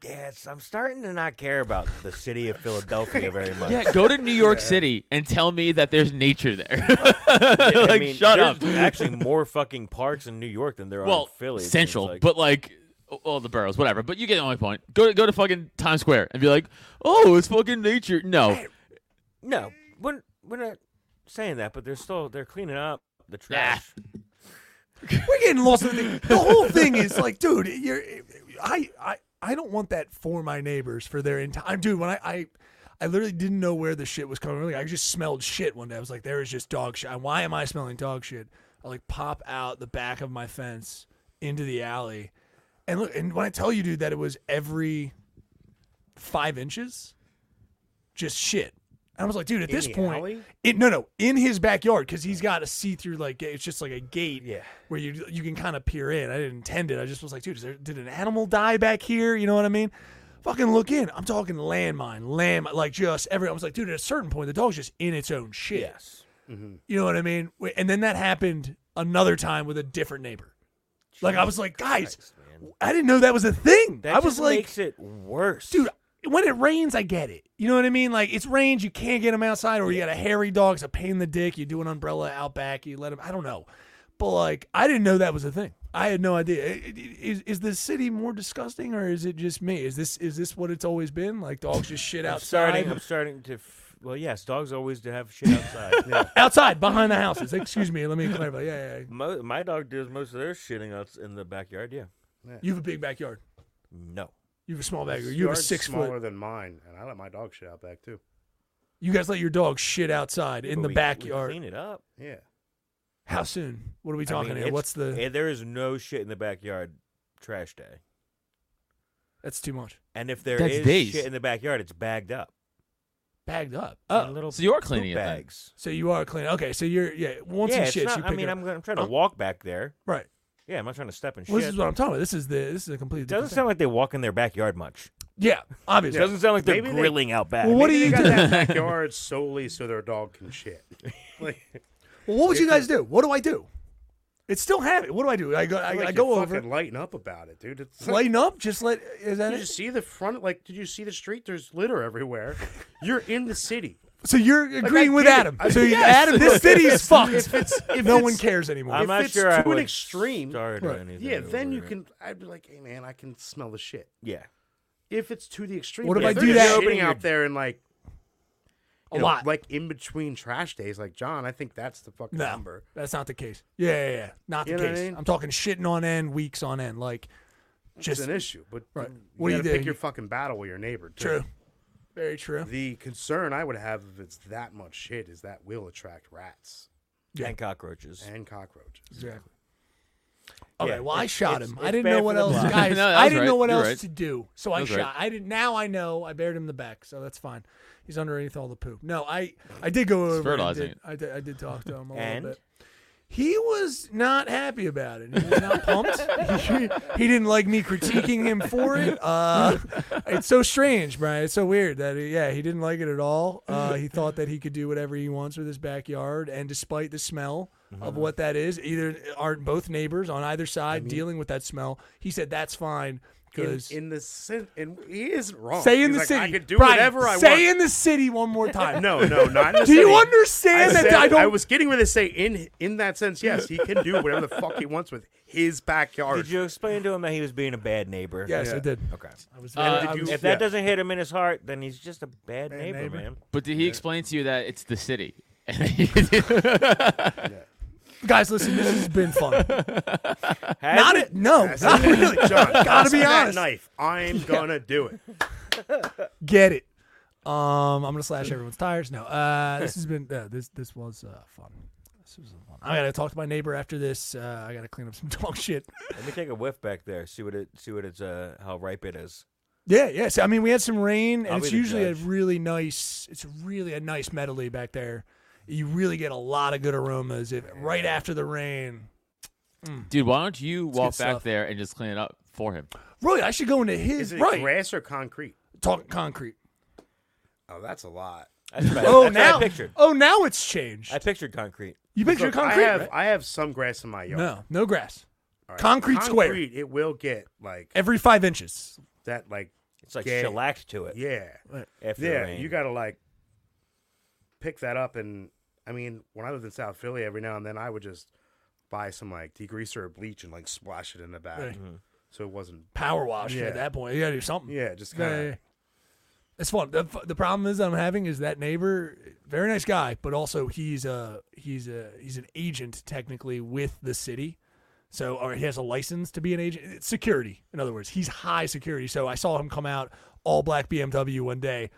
Speaker 5: Yeah, it's, I'm starting to not care about the city of Philadelphia very much.
Speaker 6: Yeah, go to New York City and tell me that there's nature there.
Speaker 5: I
Speaker 6: like,
Speaker 5: mean,
Speaker 6: shut
Speaker 5: there's
Speaker 6: up.
Speaker 5: actually more fucking parks in New York than there are
Speaker 6: Well,
Speaker 5: in Philly. it seems
Speaker 6: central,
Speaker 5: like.
Speaker 6: but like, all the boroughs, whatever. But you get the only point. Go to go to fucking Times Square and be like, oh, it's fucking nature. No,
Speaker 5: no, we're, we're not saying that, but they're still they're cleaning up the trash.
Speaker 2: We're getting lost in the thing. The whole thing is like, dude, you're, I, I, I don't want that for my neighbors for their entire. Dude, when I, I, I literally didn't know where the shit was coming. Like, I just smelled shit one day. I was like, there is just dog shit. Why am I smelling dog shit? I like pop out the back of my fence into the alley, and look. And when I tell you, dude, that it was every five inches, just shit. And I was like, dude, at
Speaker 7: In
Speaker 2: this
Speaker 7: the
Speaker 2: point,
Speaker 7: alley?
Speaker 2: it no, no, in his backyard because he's got a see-through like it's just like a gate
Speaker 5: Yeah.
Speaker 2: where you you can kind of peer in. I didn't intend it. I just was like, dude, is there, did an animal die back here? You know what I mean? Fucking look in. I'm talking landmine, lamb, like just every. I was like, dude, at a certain point, the dog's just in its own shit.
Speaker 5: Yes.
Speaker 2: You know what I mean? Wait, and then that happened another time with a different neighbor. Like I was like, guys,
Speaker 5: Christ, man.
Speaker 2: I didn't know that was a thing.
Speaker 5: That
Speaker 2: I was
Speaker 5: just
Speaker 2: like,
Speaker 5: makes it worse,
Speaker 2: dude, when it rains, I get it. You know what I mean? Like, it's rains, you can't get them outside, or you got a hairy dog, it's a pain in the dick. You do an umbrella out back, you let him, I don't know. But, like, I didn't know that was a thing. I had no idea. Is, is the city more disgusting, or is it just me? Is this is this what it's always been? Like, dogs just shit
Speaker 5: I'm
Speaker 2: outside?
Speaker 5: starting. I'm starting to. F- well, yes, dogs always do have shit outside. yeah.
Speaker 2: Outside, behind the houses. Excuse me, let me clarify. Yeah, yeah, yeah.
Speaker 5: Mo- my dog does most of their shitting out in the backyard. Yeah.
Speaker 2: You have a big backyard.
Speaker 5: No.
Speaker 2: You have a small backyard. You have a
Speaker 7: Yard's
Speaker 2: six
Speaker 7: smaller
Speaker 2: foot.
Speaker 7: than mine, and I let my dog shit out back too.
Speaker 2: You guys let your dog shit outside in
Speaker 5: But
Speaker 2: the
Speaker 5: we-
Speaker 2: backyard.
Speaker 5: We clean it up.
Speaker 7: Yeah.
Speaker 2: How soon? What are we
Speaker 5: I
Speaker 2: talking
Speaker 5: mean,
Speaker 2: here?
Speaker 5: it's-
Speaker 2: What's the?
Speaker 5: eh, there is no shit in the backyard. Trash day.
Speaker 2: That's too much.
Speaker 5: And if there
Speaker 6: That's
Speaker 5: is
Speaker 6: days.
Speaker 5: shit in the backyard, it's bagged up.
Speaker 2: Bagged up.
Speaker 5: In
Speaker 2: Oh,
Speaker 5: little
Speaker 6: so you're
Speaker 5: poop
Speaker 6: cleaning it then.
Speaker 5: bags.
Speaker 2: so you are clean. Okay, so you're yeah. Once
Speaker 5: yeah,
Speaker 2: he
Speaker 5: it's
Speaker 2: shits,
Speaker 5: not,
Speaker 2: you
Speaker 5: I
Speaker 2: pick
Speaker 5: mean,
Speaker 2: it
Speaker 5: I'm,
Speaker 2: up.
Speaker 5: gonna- I'm trying to
Speaker 2: Oh.
Speaker 5: walk back there.
Speaker 2: Right.
Speaker 5: Yeah, I'm not trying to step in
Speaker 2: Well,
Speaker 5: shit.
Speaker 2: this is what I'm talking about. This is the this is a completely
Speaker 5: It
Speaker 2: different
Speaker 5: doesn't
Speaker 2: thing.
Speaker 5: sound like they walk in their backyard much.
Speaker 2: Yeah,
Speaker 5: It
Speaker 2: obviously.
Speaker 5: doesn't sound like they're
Speaker 7: Maybe they-
Speaker 5: grilling out back.
Speaker 2: Well, what
Speaker 7: Maybe
Speaker 2: do you
Speaker 7: they got
Speaker 2: do?
Speaker 7: that backyard solely so their dog can shit. Like,
Speaker 2: Well, what would you guys do? What do I do? It's still habit. What do I do? I go. I,
Speaker 7: like
Speaker 2: I go
Speaker 7: you
Speaker 2: over.
Speaker 7: fucking lighten up about it, dude. It's
Speaker 2: Lighten up. Just let. Is that
Speaker 7: Did you
Speaker 2: it?
Speaker 7: see the front? Like, did you see the street? There's litter everywhere. You're in the city.
Speaker 2: So you're agreeing
Speaker 7: I
Speaker 2: with
Speaker 7: get it.
Speaker 2: Adam.
Speaker 7: I-
Speaker 2: So you,
Speaker 7: yes.
Speaker 2: Adam, this city is fucked.
Speaker 7: If it's if
Speaker 2: no
Speaker 7: it's,
Speaker 2: one cares anymore.
Speaker 5: I'm
Speaker 7: if
Speaker 5: not
Speaker 7: it's
Speaker 5: sure I
Speaker 7: to an
Speaker 5: would
Speaker 7: extreme,
Speaker 5: start or
Speaker 2: Right.
Speaker 5: anything
Speaker 7: yeah, then
Speaker 5: over
Speaker 7: you
Speaker 5: it.
Speaker 7: can. I'd be like, hey man, I can smell the shit.
Speaker 5: Yeah.
Speaker 7: If it's to the extreme,
Speaker 2: What
Speaker 7: but
Speaker 2: if I
Speaker 7: they're
Speaker 2: do
Speaker 7: just
Speaker 2: that-
Speaker 7: shitting out there and like
Speaker 2: A
Speaker 7: you know,
Speaker 2: lot.
Speaker 7: like in between trash days, like John? I think that's the fucking
Speaker 2: No,
Speaker 7: number.
Speaker 2: that's not the case. Yeah, yeah, yeah. Not the
Speaker 7: You know what
Speaker 2: case.
Speaker 7: I mean?
Speaker 2: I'm talking shitting on end, weeks on end. Like,
Speaker 7: It's
Speaker 2: just
Speaker 7: an issue, but
Speaker 2: Right.
Speaker 7: you
Speaker 2: What do you
Speaker 7: gotta
Speaker 2: do?
Speaker 7: pick your fucking battle with your neighbor. Too.
Speaker 2: true. Very true.
Speaker 7: The concern I would have if it's that much shit is that will attract rats
Speaker 2: Yeah.
Speaker 5: And cockroaches.
Speaker 7: and cockroaches.
Speaker 2: Exactly. Okay,
Speaker 5: Yeah,
Speaker 2: well, I
Speaker 5: it's-
Speaker 2: shot
Speaker 5: it's-
Speaker 2: him.
Speaker 5: it's
Speaker 2: I didn't
Speaker 5: bad
Speaker 2: know
Speaker 5: for
Speaker 2: what
Speaker 5: the
Speaker 2: else,
Speaker 5: blood.
Speaker 2: guys.
Speaker 6: No, that
Speaker 2: I
Speaker 6: was
Speaker 2: didn't
Speaker 6: right.
Speaker 2: know what
Speaker 6: You're
Speaker 2: else
Speaker 6: right.
Speaker 2: to do, so I
Speaker 6: was
Speaker 2: shot.
Speaker 6: right.
Speaker 2: I didn't. Now I know. I buried him in the back, so that's fine. He's underneath all the poop. No, I, I did go over. and
Speaker 6: fertilizing
Speaker 2: did,
Speaker 6: it.
Speaker 2: I did. I did talk to him a
Speaker 5: And?
Speaker 2: little bit. He was not happy about it. He was not pumped. he, he didn't like me critiquing him for it. Uh, it's so strange, Brian. It's so weird that he, yeah, he didn't like it at all. Uh, he thought that he could do whatever he wants with his backyard, and despite the smell of what that is, either are both neighbors on either side dealing with that smell. He said that's fine
Speaker 7: In,
Speaker 2: because
Speaker 7: in the sen- and he isn't wrong.
Speaker 2: say in
Speaker 7: He's
Speaker 2: the
Speaker 7: like,
Speaker 2: city.
Speaker 7: I could do
Speaker 2: Brian,
Speaker 7: whatever I
Speaker 2: say
Speaker 7: want.
Speaker 2: in the city one more time.
Speaker 7: No, no, not in the
Speaker 2: Do you
Speaker 7: city.
Speaker 2: understand
Speaker 7: I
Speaker 2: that
Speaker 7: said-
Speaker 2: I don't?
Speaker 7: I was getting ready to say in in that sense, yes, he can do whatever the fuck he wants with his backyard.
Speaker 5: Did you explain to him that he was being a bad neighbor?
Speaker 2: Yes, I
Speaker 7: Yeah.
Speaker 2: did.
Speaker 5: Okay.
Speaker 2: I was.
Speaker 6: Uh,
Speaker 2: very-
Speaker 7: did
Speaker 2: I
Speaker 7: you-
Speaker 2: was-
Speaker 5: If that
Speaker 7: Yeah.
Speaker 5: doesn't hit him in his heart, then he's just a bad,
Speaker 2: Bad
Speaker 5: neighbor,
Speaker 2: neighbor.
Speaker 5: man.
Speaker 6: But did he explain to you that it's the city?
Speaker 2: Guys, listen, this has been fun.
Speaker 5: Has
Speaker 2: Not
Speaker 5: it?
Speaker 2: it. No,
Speaker 7: That's
Speaker 2: not
Speaker 7: it.
Speaker 2: really.
Speaker 7: John,
Speaker 2: Gotta
Speaker 7: pass
Speaker 2: be
Speaker 7: me that
Speaker 2: honest.
Speaker 7: knife. I'm gonna do it.
Speaker 2: Get it. Um, I'm gonna slash everyone's tires. No, uh, this has been uh, this this was uh, fun. This was fun. I gotta talk to my neighbor after this. Uh, I gotta clean up some dog shit.
Speaker 5: Let me take a whiff back there. See what it. See what it's. Uh, how ripe it is.
Speaker 2: Yeah, yeah. So, I mean, we had some rain, and
Speaker 5: I'll
Speaker 2: it's
Speaker 5: be the
Speaker 2: usually
Speaker 5: judge.
Speaker 2: a really nice. It's really a nice medley back there. You really get a lot of good aromas if right after the rain.
Speaker 6: Dude, why don't you walk
Speaker 2: good
Speaker 6: back
Speaker 2: stuff.
Speaker 6: there and just clean it up for him?
Speaker 2: Really, I should go into his
Speaker 7: Is it
Speaker 2: right.
Speaker 7: grass or concrete?
Speaker 2: Talk concrete.
Speaker 7: Oh, that's a lot.
Speaker 5: That's what I,
Speaker 2: Oh,
Speaker 5: that's
Speaker 2: now
Speaker 5: what I pictured.
Speaker 2: oh now it's changed.
Speaker 5: I pictured concrete.
Speaker 2: you picture
Speaker 7: Look,
Speaker 2: concrete?
Speaker 7: I have
Speaker 2: right?
Speaker 7: I have some grass in my yard.
Speaker 2: No, no grass.
Speaker 7: All right.
Speaker 2: concrete square.
Speaker 7: Concrete, it will get like
Speaker 2: Every five inches.
Speaker 7: that. Like
Speaker 5: It's like
Speaker 7: gay.
Speaker 5: shellacked to it.
Speaker 7: Yeah,
Speaker 5: After the
Speaker 7: yeah.
Speaker 5: rain.
Speaker 7: You gotta like pick that up, and I mean, when I lived in South Philly, every now and then I would just buy some like degreaser or bleach and like splash it in the back,
Speaker 2: Right.
Speaker 5: Mm-hmm.
Speaker 7: so it wasn't.
Speaker 2: Power wash
Speaker 7: Yeah.
Speaker 2: at that point. You gotta do something.
Speaker 7: Yeah, just
Speaker 2: Yeah,
Speaker 7: kind of.
Speaker 2: yeah, yeah. It's fun. The, the problem is that I'm having is that neighbor, very nice guy, but also he's a he's a he's an agent technically with the city, so or he has a license to be an agent. It's security, in other words, he's high security. So I saw him come out all black B M W one day.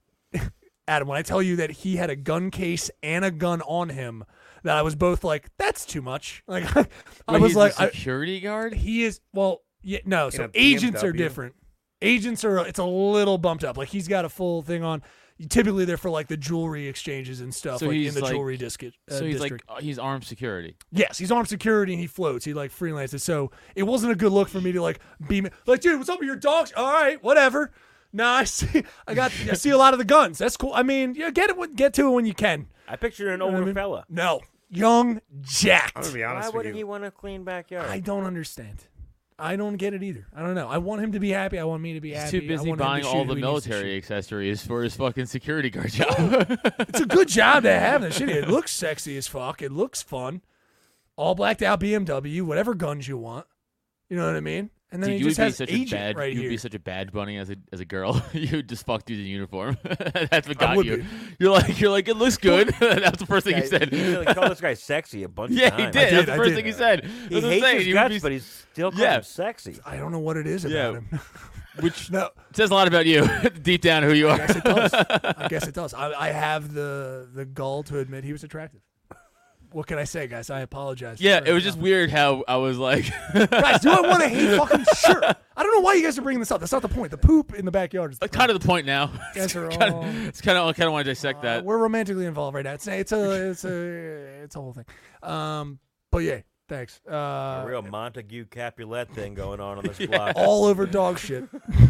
Speaker 2: Adam, when I tell you that he had a gun case and a gun on him, that I was both like, that's too much. Like I
Speaker 6: Wait,
Speaker 2: was
Speaker 6: he's
Speaker 2: like,
Speaker 6: a
Speaker 2: I,
Speaker 6: security guard.
Speaker 2: he is well, yeah, no. So
Speaker 7: a
Speaker 2: agents are
Speaker 7: B M W?
Speaker 2: different. Agents are it's a little bumped up. Like he's got a full thing on. Typically, they're for like the jewelry exchanges and stuff,
Speaker 6: So
Speaker 2: like
Speaker 6: he's
Speaker 2: in the
Speaker 6: like-
Speaker 2: jewelry district. Uh,
Speaker 6: So he's
Speaker 2: district.
Speaker 6: like uh, he's armed security.
Speaker 2: yes, he's armed security and he floats. He like freelances. So it wasn't a good look for me to like beam it. Like, dude, what's up with your dogs? All right, whatever. Nah, I see. I got. I see a lot of the guns. That's cool. I mean, yeah, get it. when- Get to it when you can.
Speaker 5: I picture an
Speaker 2: You know what
Speaker 5: older
Speaker 2: I mean?
Speaker 5: fella.
Speaker 2: No, young, jacked.
Speaker 7: I'm gonna be
Speaker 5: Why
Speaker 7: honest with
Speaker 5: wouldn't
Speaker 7: you.
Speaker 5: he want a clean backyard?
Speaker 2: I don't understand. I don't get it either. I don't know. I want him to be happy. I want me to be
Speaker 6: He's
Speaker 2: happy.
Speaker 6: too
Speaker 2: I
Speaker 6: busy
Speaker 2: want him to
Speaker 6: buying
Speaker 2: shoot
Speaker 6: all
Speaker 2: who
Speaker 6: the
Speaker 2: he needs to
Speaker 6: military
Speaker 2: shoot.
Speaker 6: accessories for his fucking security guard job.
Speaker 2: It's a good job to have that shit. It looks sexy as fuck. It looks fun. All blacked out B M W, whatever guns you want. You know what I mean? And then
Speaker 6: Dude,
Speaker 2: he
Speaker 6: you would
Speaker 2: just
Speaker 6: be
Speaker 2: has
Speaker 6: such a
Speaker 2: agent
Speaker 6: bad.
Speaker 2: right
Speaker 6: You'd
Speaker 2: here.
Speaker 6: be such a bad bunny as a as a girl. You would just fuck dudes in uniform. That's what
Speaker 2: I
Speaker 6: got
Speaker 2: would
Speaker 6: you.
Speaker 2: be.
Speaker 6: You're like you're like it looks good. That's the first thing
Speaker 5: Guy-
Speaker 6: he said.
Speaker 5: He really called this guy sexy a bunch
Speaker 6: Yeah,
Speaker 5: of times.
Speaker 6: he did.
Speaker 2: I did,
Speaker 6: That's the
Speaker 2: I
Speaker 6: first
Speaker 2: did.
Speaker 6: thing he said.
Speaker 5: He
Speaker 6: That's what I'm
Speaker 5: hates
Speaker 6: saying.
Speaker 5: his
Speaker 6: You would
Speaker 5: guts,
Speaker 6: be-
Speaker 5: but he's still calling
Speaker 6: Yeah.
Speaker 5: him sexy.
Speaker 2: I don't know what it is about
Speaker 6: Yeah.
Speaker 2: him.
Speaker 6: which
Speaker 2: No,
Speaker 6: says a lot about you, deep down who you
Speaker 2: I
Speaker 6: are.
Speaker 2: guess it does. I guess it does. I, I have the the gall to admit he was attractive. What can I say, guys? I apologize.
Speaker 6: Yeah,
Speaker 2: for-
Speaker 6: it was just weird how I was like,
Speaker 2: guys, do I want to hate fucking sure? I don't know why you guys are bringing this up. That's not the point. The poop in the backyard is the
Speaker 6: kind of the point now.
Speaker 2: Guys are
Speaker 6: kind
Speaker 2: all-
Speaker 6: of, it's kind of I kind of want to dissect
Speaker 2: Uh,
Speaker 6: that.
Speaker 2: we're romantically involved right now. It's it's a it's a it's a whole thing. Um, but yeah, thanks. Uh,
Speaker 5: A real Montague Capulet thing going on on this block.
Speaker 2: all over dog shit,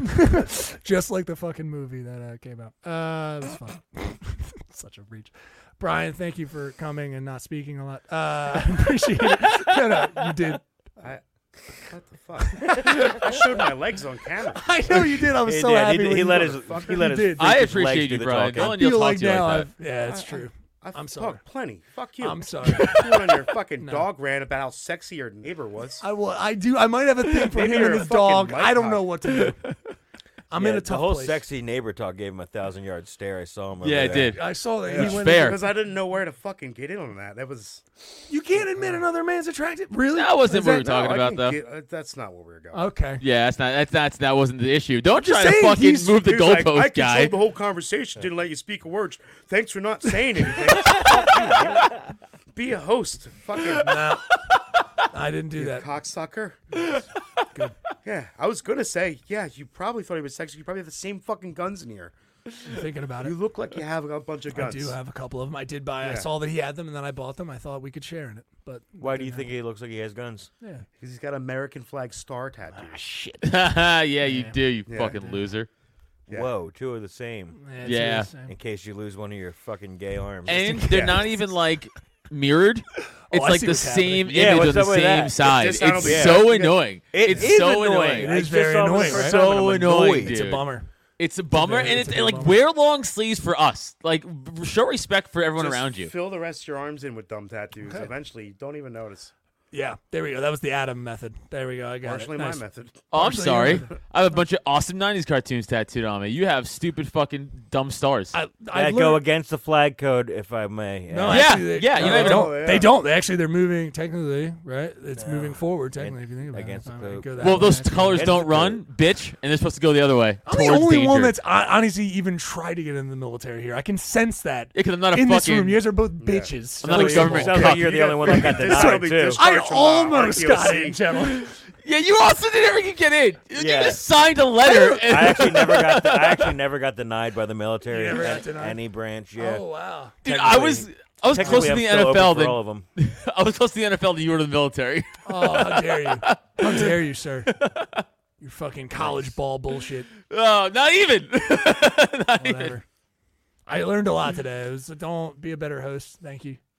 Speaker 2: just like the fucking movie that uh, came out. Uh, that's fun. Such a reach. Brian, thank you for coming and not speaking a lot. Uh, I appreciate it. No, no, you did.
Speaker 7: I, what the fuck? I showed my legs on camera.
Speaker 2: I know you did. I was
Speaker 5: He
Speaker 2: so
Speaker 5: did.
Speaker 2: happy.
Speaker 5: He,
Speaker 2: when
Speaker 5: he
Speaker 2: you
Speaker 5: let
Speaker 2: were-
Speaker 5: his
Speaker 7: motherfucker.
Speaker 5: he let
Speaker 2: You
Speaker 5: his
Speaker 2: did.
Speaker 6: I
Speaker 5: freakish legs
Speaker 6: appreciate
Speaker 5: do
Speaker 6: you,
Speaker 5: the
Speaker 6: Brian.
Speaker 5: talking.
Speaker 6: Don't
Speaker 2: I
Speaker 6: let you
Speaker 2: feel
Speaker 6: talk
Speaker 2: like
Speaker 6: to you
Speaker 2: now
Speaker 6: like
Speaker 2: I've. Yeah, it's true.
Speaker 7: I've
Speaker 2: I'm sorry.
Speaker 7: talked plenty. Fuck you.
Speaker 2: I'm sorry.
Speaker 7: You on your fucking dog ran about how sexy your neighbor was.
Speaker 2: I will. I do. I might have a thing for
Speaker 7: Maybe
Speaker 2: him
Speaker 7: you're
Speaker 2: and
Speaker 7: a
Speaker 2: his
Speaker 7: fucking
Speaker 2: dog.
Speaker 7: white
Speaker 2: I don't
Speaker 7: cock.
Speaker 2: know what to do. I'm
Speaker 5: Yeah,
Speaker 2: in a tough
Speaker 5: The whole
Speaker 2: place.
Speaker 5: sexy neighbor talk gave him a thousand yard stare. I saw him. Over
Speaker 6: Yeah, it
Speaker 5: there.
Speaker 6: did.
Speaker 2: I saw that
Speaker 7: Yeah.
Speaker 2: he went.
Speaker 6: Fair.
Speaker 7: Because I didn't know where to fucking get in on that. That was.
Speaker 2: You can't admit another man's attractive. Really?
Speaker 6: That wasn't
Speaker 2: Is
Speaker 6: what we were
Speaker 2: that-
Speaker 6: talking
Speaker 7: No, I
Speaker 6: about,
Speaker 7: can
Speaker 6: though.
Speaker 7: get- uh, that's not where we were going.
Speaker 2: Okay.
Speaker 6: Yeah, that's not that's not that wasn't the issue. Don't
Speaker 2: just
Speaker 6: try to
Speaker 2: saying,
Speaker 6: fucking
Speaker 2: he's-
Speaker 6: move the
Speaker 7: He was like,
Speaker 6: goalpost,
Speaker 7: I
Speaker 6: guy.
Speaker 7: controlled the whole conversation. Didn't let you speak a word. Thanks for not saying anything. Fuck you, man. Be a host. Fucking
Speaker 2: No, I didn't do
Speaker 7: you
Speaker 2: that.
Speaker 7: cocksucker. Good. Yeah, I was gonna say, yeah, you probably thought he was sexy. You probably have the same fucking guns in here.
Speaker 2: I'm thinking about it.
Speaker 7: You look like you have a bunch of
Speaker 2: I
Speaker 7: guns.
Speaker 2: do have a couple of them. I did buy. I
Speaker 7: Yeah.
Speaker 2: saw that he had them, and then I bought them. I thought we could share in it, but
Speaker 5: Why do you think he looks like he has guns?
Speaker 2: yeah.
Speaker 7: Because he's got American flag star tattoo.
Speaker 2: Shit.
Speaker 6: yeah, you do, you
Speaker 7: Yeah.
Speaker 6: fucking loser.
Speaker 7: Yeah.
Speaker 5: Whoa, two are the same.
Speaker 2: it's
Speaker 6: Yeah.
Speaker 2: the same.
Speaker 5: In case you lose one of your fucking gay arms.
Speaker 6: And they're
Speaker 7: Yeah.
Speaker 6: not even like mirrored. It's
Speaker 2: I
Speaker 6: like
Speaker 2: see
Speaker 6: the
Speaker 2: what's happening.
Speaker 6: same
Speaker 5: Yeah,
Speaker 6: image
Speaker 5: what's
Speaker 6: on the
Speaker 5: up with
Speaker 6: same
Speaker 5: that?
Speaker 6: side.
Speaker 7: It's just- I
Speaker 6: It's
Speaker 7: don't be-
Speaker 6: so
Speaker 7: yeah.
Speaker 6: annoying.
Speaker 5: It
Speaker 6: it's
Speaker 5: is
Speaker 6: so
Speaker 5: annoying.
Speaker 6: annoying.
Speaker 2: It
Speaker 5: I
Speaker 2: is
Speaker 5: just
Speaker 2: very
Speaker 5: saw him
Speaker 2: annoying,
Speaker 5: the first
Speaker 2: right?
Speaker 5: time,
Speaker 6: So
Speaker 5: and I'm
Speaker 6: annoying,
Speaker 5: annoyed.
Speaker 2: It's a
Speaker 6: dude.
Speaker 2: bummer.
Speaker 6: It's a bummer,
Speaker 2: very-
Speaker 6: and
Speaker 2: it's
Speaker 6: it's
Speaker 2: a
Speaker 6: like
Speaker 2: bummer.
Speaker 6: wear long sleeves for us. Like v- show respect for everyone
Speaker 7: Just
Speaker 6: around you.
Speaker 7: Fill the rest of your arms in with dumb tattoos.
Speaker 2: Okay.
Speaker 7: Eventually, you don't even notice.
Speaker 2: Yeah, there we go. That was the Adam method. There we go. I got
Speaker 7: Partially
Speaker 2: it.
Speaker 7: my
Speaker 2: Nice.
Speaker 7: method.
Speaker 6: Oh, I'm
Speaker 2: Partially
Speaker 6: sorry.
Speaker 2: your-
Speaker 6: I have a bunch of awesome nineties cartoons tattooed on me. You have stupid fucking dumb stars.
Speaker 2: I,
Speaker 5: I
Speaker 2: I
Speaker 5: go against the flag code, if I may.
Speaker 2: No,
Speaker 6: Yeah,
Speaker 2: actually, they,
Speaker 6: yeah, you
Speaker 2: no,
Speaker 6: don't
Speaker 2: they
Speaker 6: even
Speaker 2: don't.
Speaker 7: know.
Speaker 2: They
Speaker 7: Yeah.
Speaker 2: don't. They actually they're moving technically, right? It's
Speaker 5: No.
Speaker 2: moving forward technically. If you think about
Speaker 5: Against
Speaker 2: it,
Speaker 5: the
Speaker 2: If I
Speaker 5: code.
Speaker 2: go that
Speaker 6: well,
Speaker 2: way,
Speaker 6: those
Speaker 2: that's
Speaker 6: colors
Speaker 5: Against
Speaker 6: don't
Speaker 5: the
Speaker 6: run, bitch, and they're supposed to go the other way.
Speaker 2: I'm the
Speaker 6: towards
Speaker 2: only
Speaker 6: danger.
Speaker 2: one that's hon- honestly even tried to get in the military here. I can sense that
Speaker 6: Yeah, 'cause I'm not a
Speaker 2: in this
Speaker 6: fucking.
Speaker 2: room. You guys are both bitches.
Speaker 6: I'm not a
Speaker 2: First of
Speaker 6: government
Speaker 2: all.
Speaker 5: Sounds
Speaker 6: cuck.
Speaker 5: like you're the only one that got
Speaker 7: This
Speaker 5: denied,
Speaker 7: will be
Speaker 5: too.
Speaker 7: discharged
Speaker 2: I
Speaker 7: from the
Speaker 2: almost
Speaker 7: R T O
Speaker 2: got
Speaker 7: C.
Speaker 2: in, gentlemen.
Speaker 6: Yeah, you also didn't ever get in. You
Speaker 5: Yeah.
Speaker 6: just signed a letter.
Speaker 5: I actually never got. The, I actually never got denied by the military.
Speaker 2: You never
Speaker 5: in
Speaker 2: got
Speaker 5: any,
Speaker 2: denied?
Speaker 5: any branch. Yeah.
Speaker 2: Oh wow.
Speaker 6: Dude, I was I was close
Speaker 5: Technically,
Speaker 6: to
Speaker 5: I'm
Speaker 6: the
Speaker 5: still
Speaker 6: N F L
Speaker 5: open for
Speaker 6: than
Speaker 5: all of them.
Speaker 6: I was close to the N F L than you were to the military.
Speaker 2: Oh, how dare you? How dare you, sir? Your fucking college ball bullshit.
Speaker 6: Oh, not even. Not even.
Speaker 2: Whatever. I learned a lot today. It was don't be a better host. Thank you.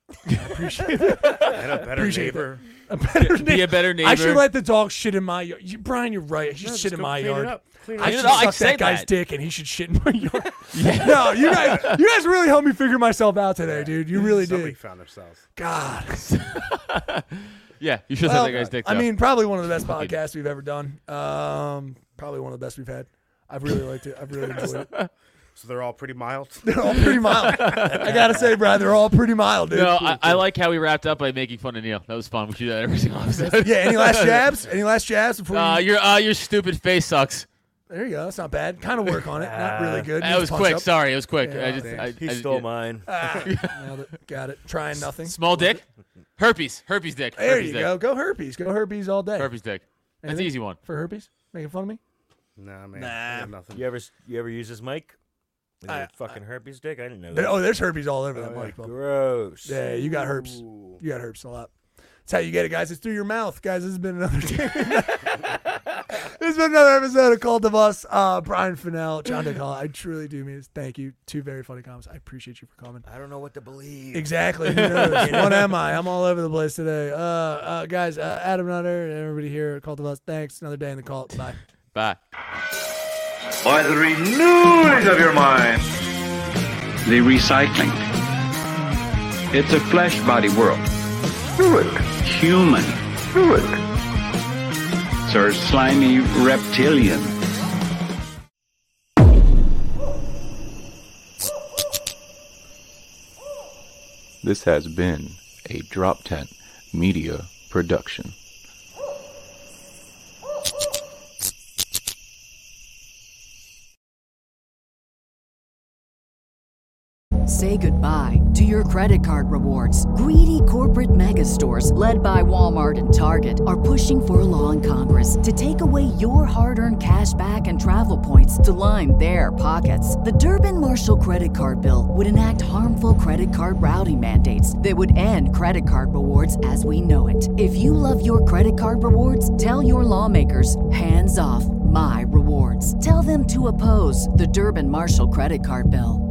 Speaker 2: I appreciate it.
Speaker 7: And a better
Speaker 2: Appreciate
Speaker 7: neighbor.
Speaker 2: A better
Speaker 6: Be a better neighbor.
Speaker 2: I should let the dog shit in my yard. You, Brian, you're right. He should
Speaker 7: No,
Speaker 2: shit
Speaker 7: just
Speaker 2: in
Speaker 7: go
Speaker 2: my
Speaker 7: clean it
Speaker 2: yard.
Speaker 7: up. Clean it
Speaker 2: I
Speaker 7: up.
Speaker 2: should
Speaker 6: No, I
Speaker 2: suck
Speaker 6: say
Speaker 2: that guy's
Speaker 6: that.
Speaker 2: dick and he should shit in my yard. No, you guys, you guys really helped me figure myself out today, dude. You really
Speaker 7: Somebody
Speaker 2: did.
Speaker 7: found themselves.
Speaker 2: God.
Speaker 6: Yeah, you should
Speaker 2: Well,
Speaker 6: have that guy's dick.
Speaker 2: I
Speaker 6: though.
Speaker 2: mean, probably one of the best podcasts we've ever done. Um, probably one of the best we've had. I've really liked it. I've really enjoyed it.
Speaker 7: So they're all pretty mild.
Speaker 2: They're all pretty mild. I gotta say, Brian, they're all pretty mild, dude.
Speaker 6: no, I, I like how we wrapped up by making fun of Neil. That was fun. We should do that every single episode.
Speaker 2: Yeah. Any last jabs? Any last jabs before
Speaker 6: Uh,
Speaker 2: you?
Speaker 6: your uh, your stupid face sucks.
Speaker 2: There you go. That's not bad. Kind of work on it. Not really good.
Speaker 6: That
Speaker 2: Needs
Speaker 6: was
Speaker 2: punch
Speaker 6: quick.
Speaker 2: up.
Speaker 6: Sorry, it was quick.
Speaker 2: Yeah,
Speaker 6: I just
Speaker 7: thanks.
Speaker 6: I,
Speaker 5: He
Speaker 6: I,
Speaker 5: stole
Speaker 6: yeah.
Speaker 5: mine.
Speaker 2: Ah, nailed it. Got it. Trying nothing.
Speaker 6: Small dick, herpes, herpes dick.
Speaker 2: There
Speaker 6: herpes
Speaker 2: you
Speaker 6: dick.
Speaker 2: go. Go herpes. Go herpes all day.
Speaker 6: Herpes dick. That's an
Speaker 2: Anything
Speaker 6: easy one.
Speaker 2: For herpes? Making fun of me?
Speaker 7: Nah, man.
Speaker 2: Nah.
Speaker 7: I got nothing.
Speaker 5: You ever you ever use this mic? Is
Speaker 2: I-
Speaker 5: it fucking herpes dick? I didn't know
Speaker 2: There-
Speaker 5: that.
Speaker 2: oh, there's herpes all over that
Speaker 7: yeah.
Speaker 2: mic, bro.
Speaker 5: Gross.
Speaker 2: Yeah, you got herpes. You got herpes a lot. That's how you get it, guys. It's through your mouth. Guys, this has been another This has been another episode of Cult of Us. Uh, Brian Fennell, John DeCall. I truly do mean this. Thank you. Two very funny comments. I appreciate you for coming.
Speaker 5: I don't know what to believe.
Speaker 2: Exactly. Who knows? What am I? I'm all over the place today. Uh, uh, guys, uh, Adam Nutter and everybody here at Cult of Us. Thanks. Another day in the cult. Bye.
Speaker 6: Bye.
Speaker 3: By the renewing of your mind.
Speaker 4: The recycling. It's a flesh body world.
Speaker 3: Do it.
Speaker 4: Human.
Speaker 3: Do it.
Speaker 4: Sir slimy reptilian.
Speaker 1: This has been a Drop Tent Media production.
Speaker 8: Say goodbye to your credit card rewards. Greedy corporate mega stores, led by Walmart and Target, are pushing for a law in Congress to take away your hard-earned cash back and travel points to line their pockets. The Durbin-Marshall credit card bill would enact harmful credit card routing mandates that would end credit card rewards as we know it. If you love your credit card rewards, tell your lawmakers, hands off my rewards. Tell them to oppose the Durbin-Marshall credit card bill.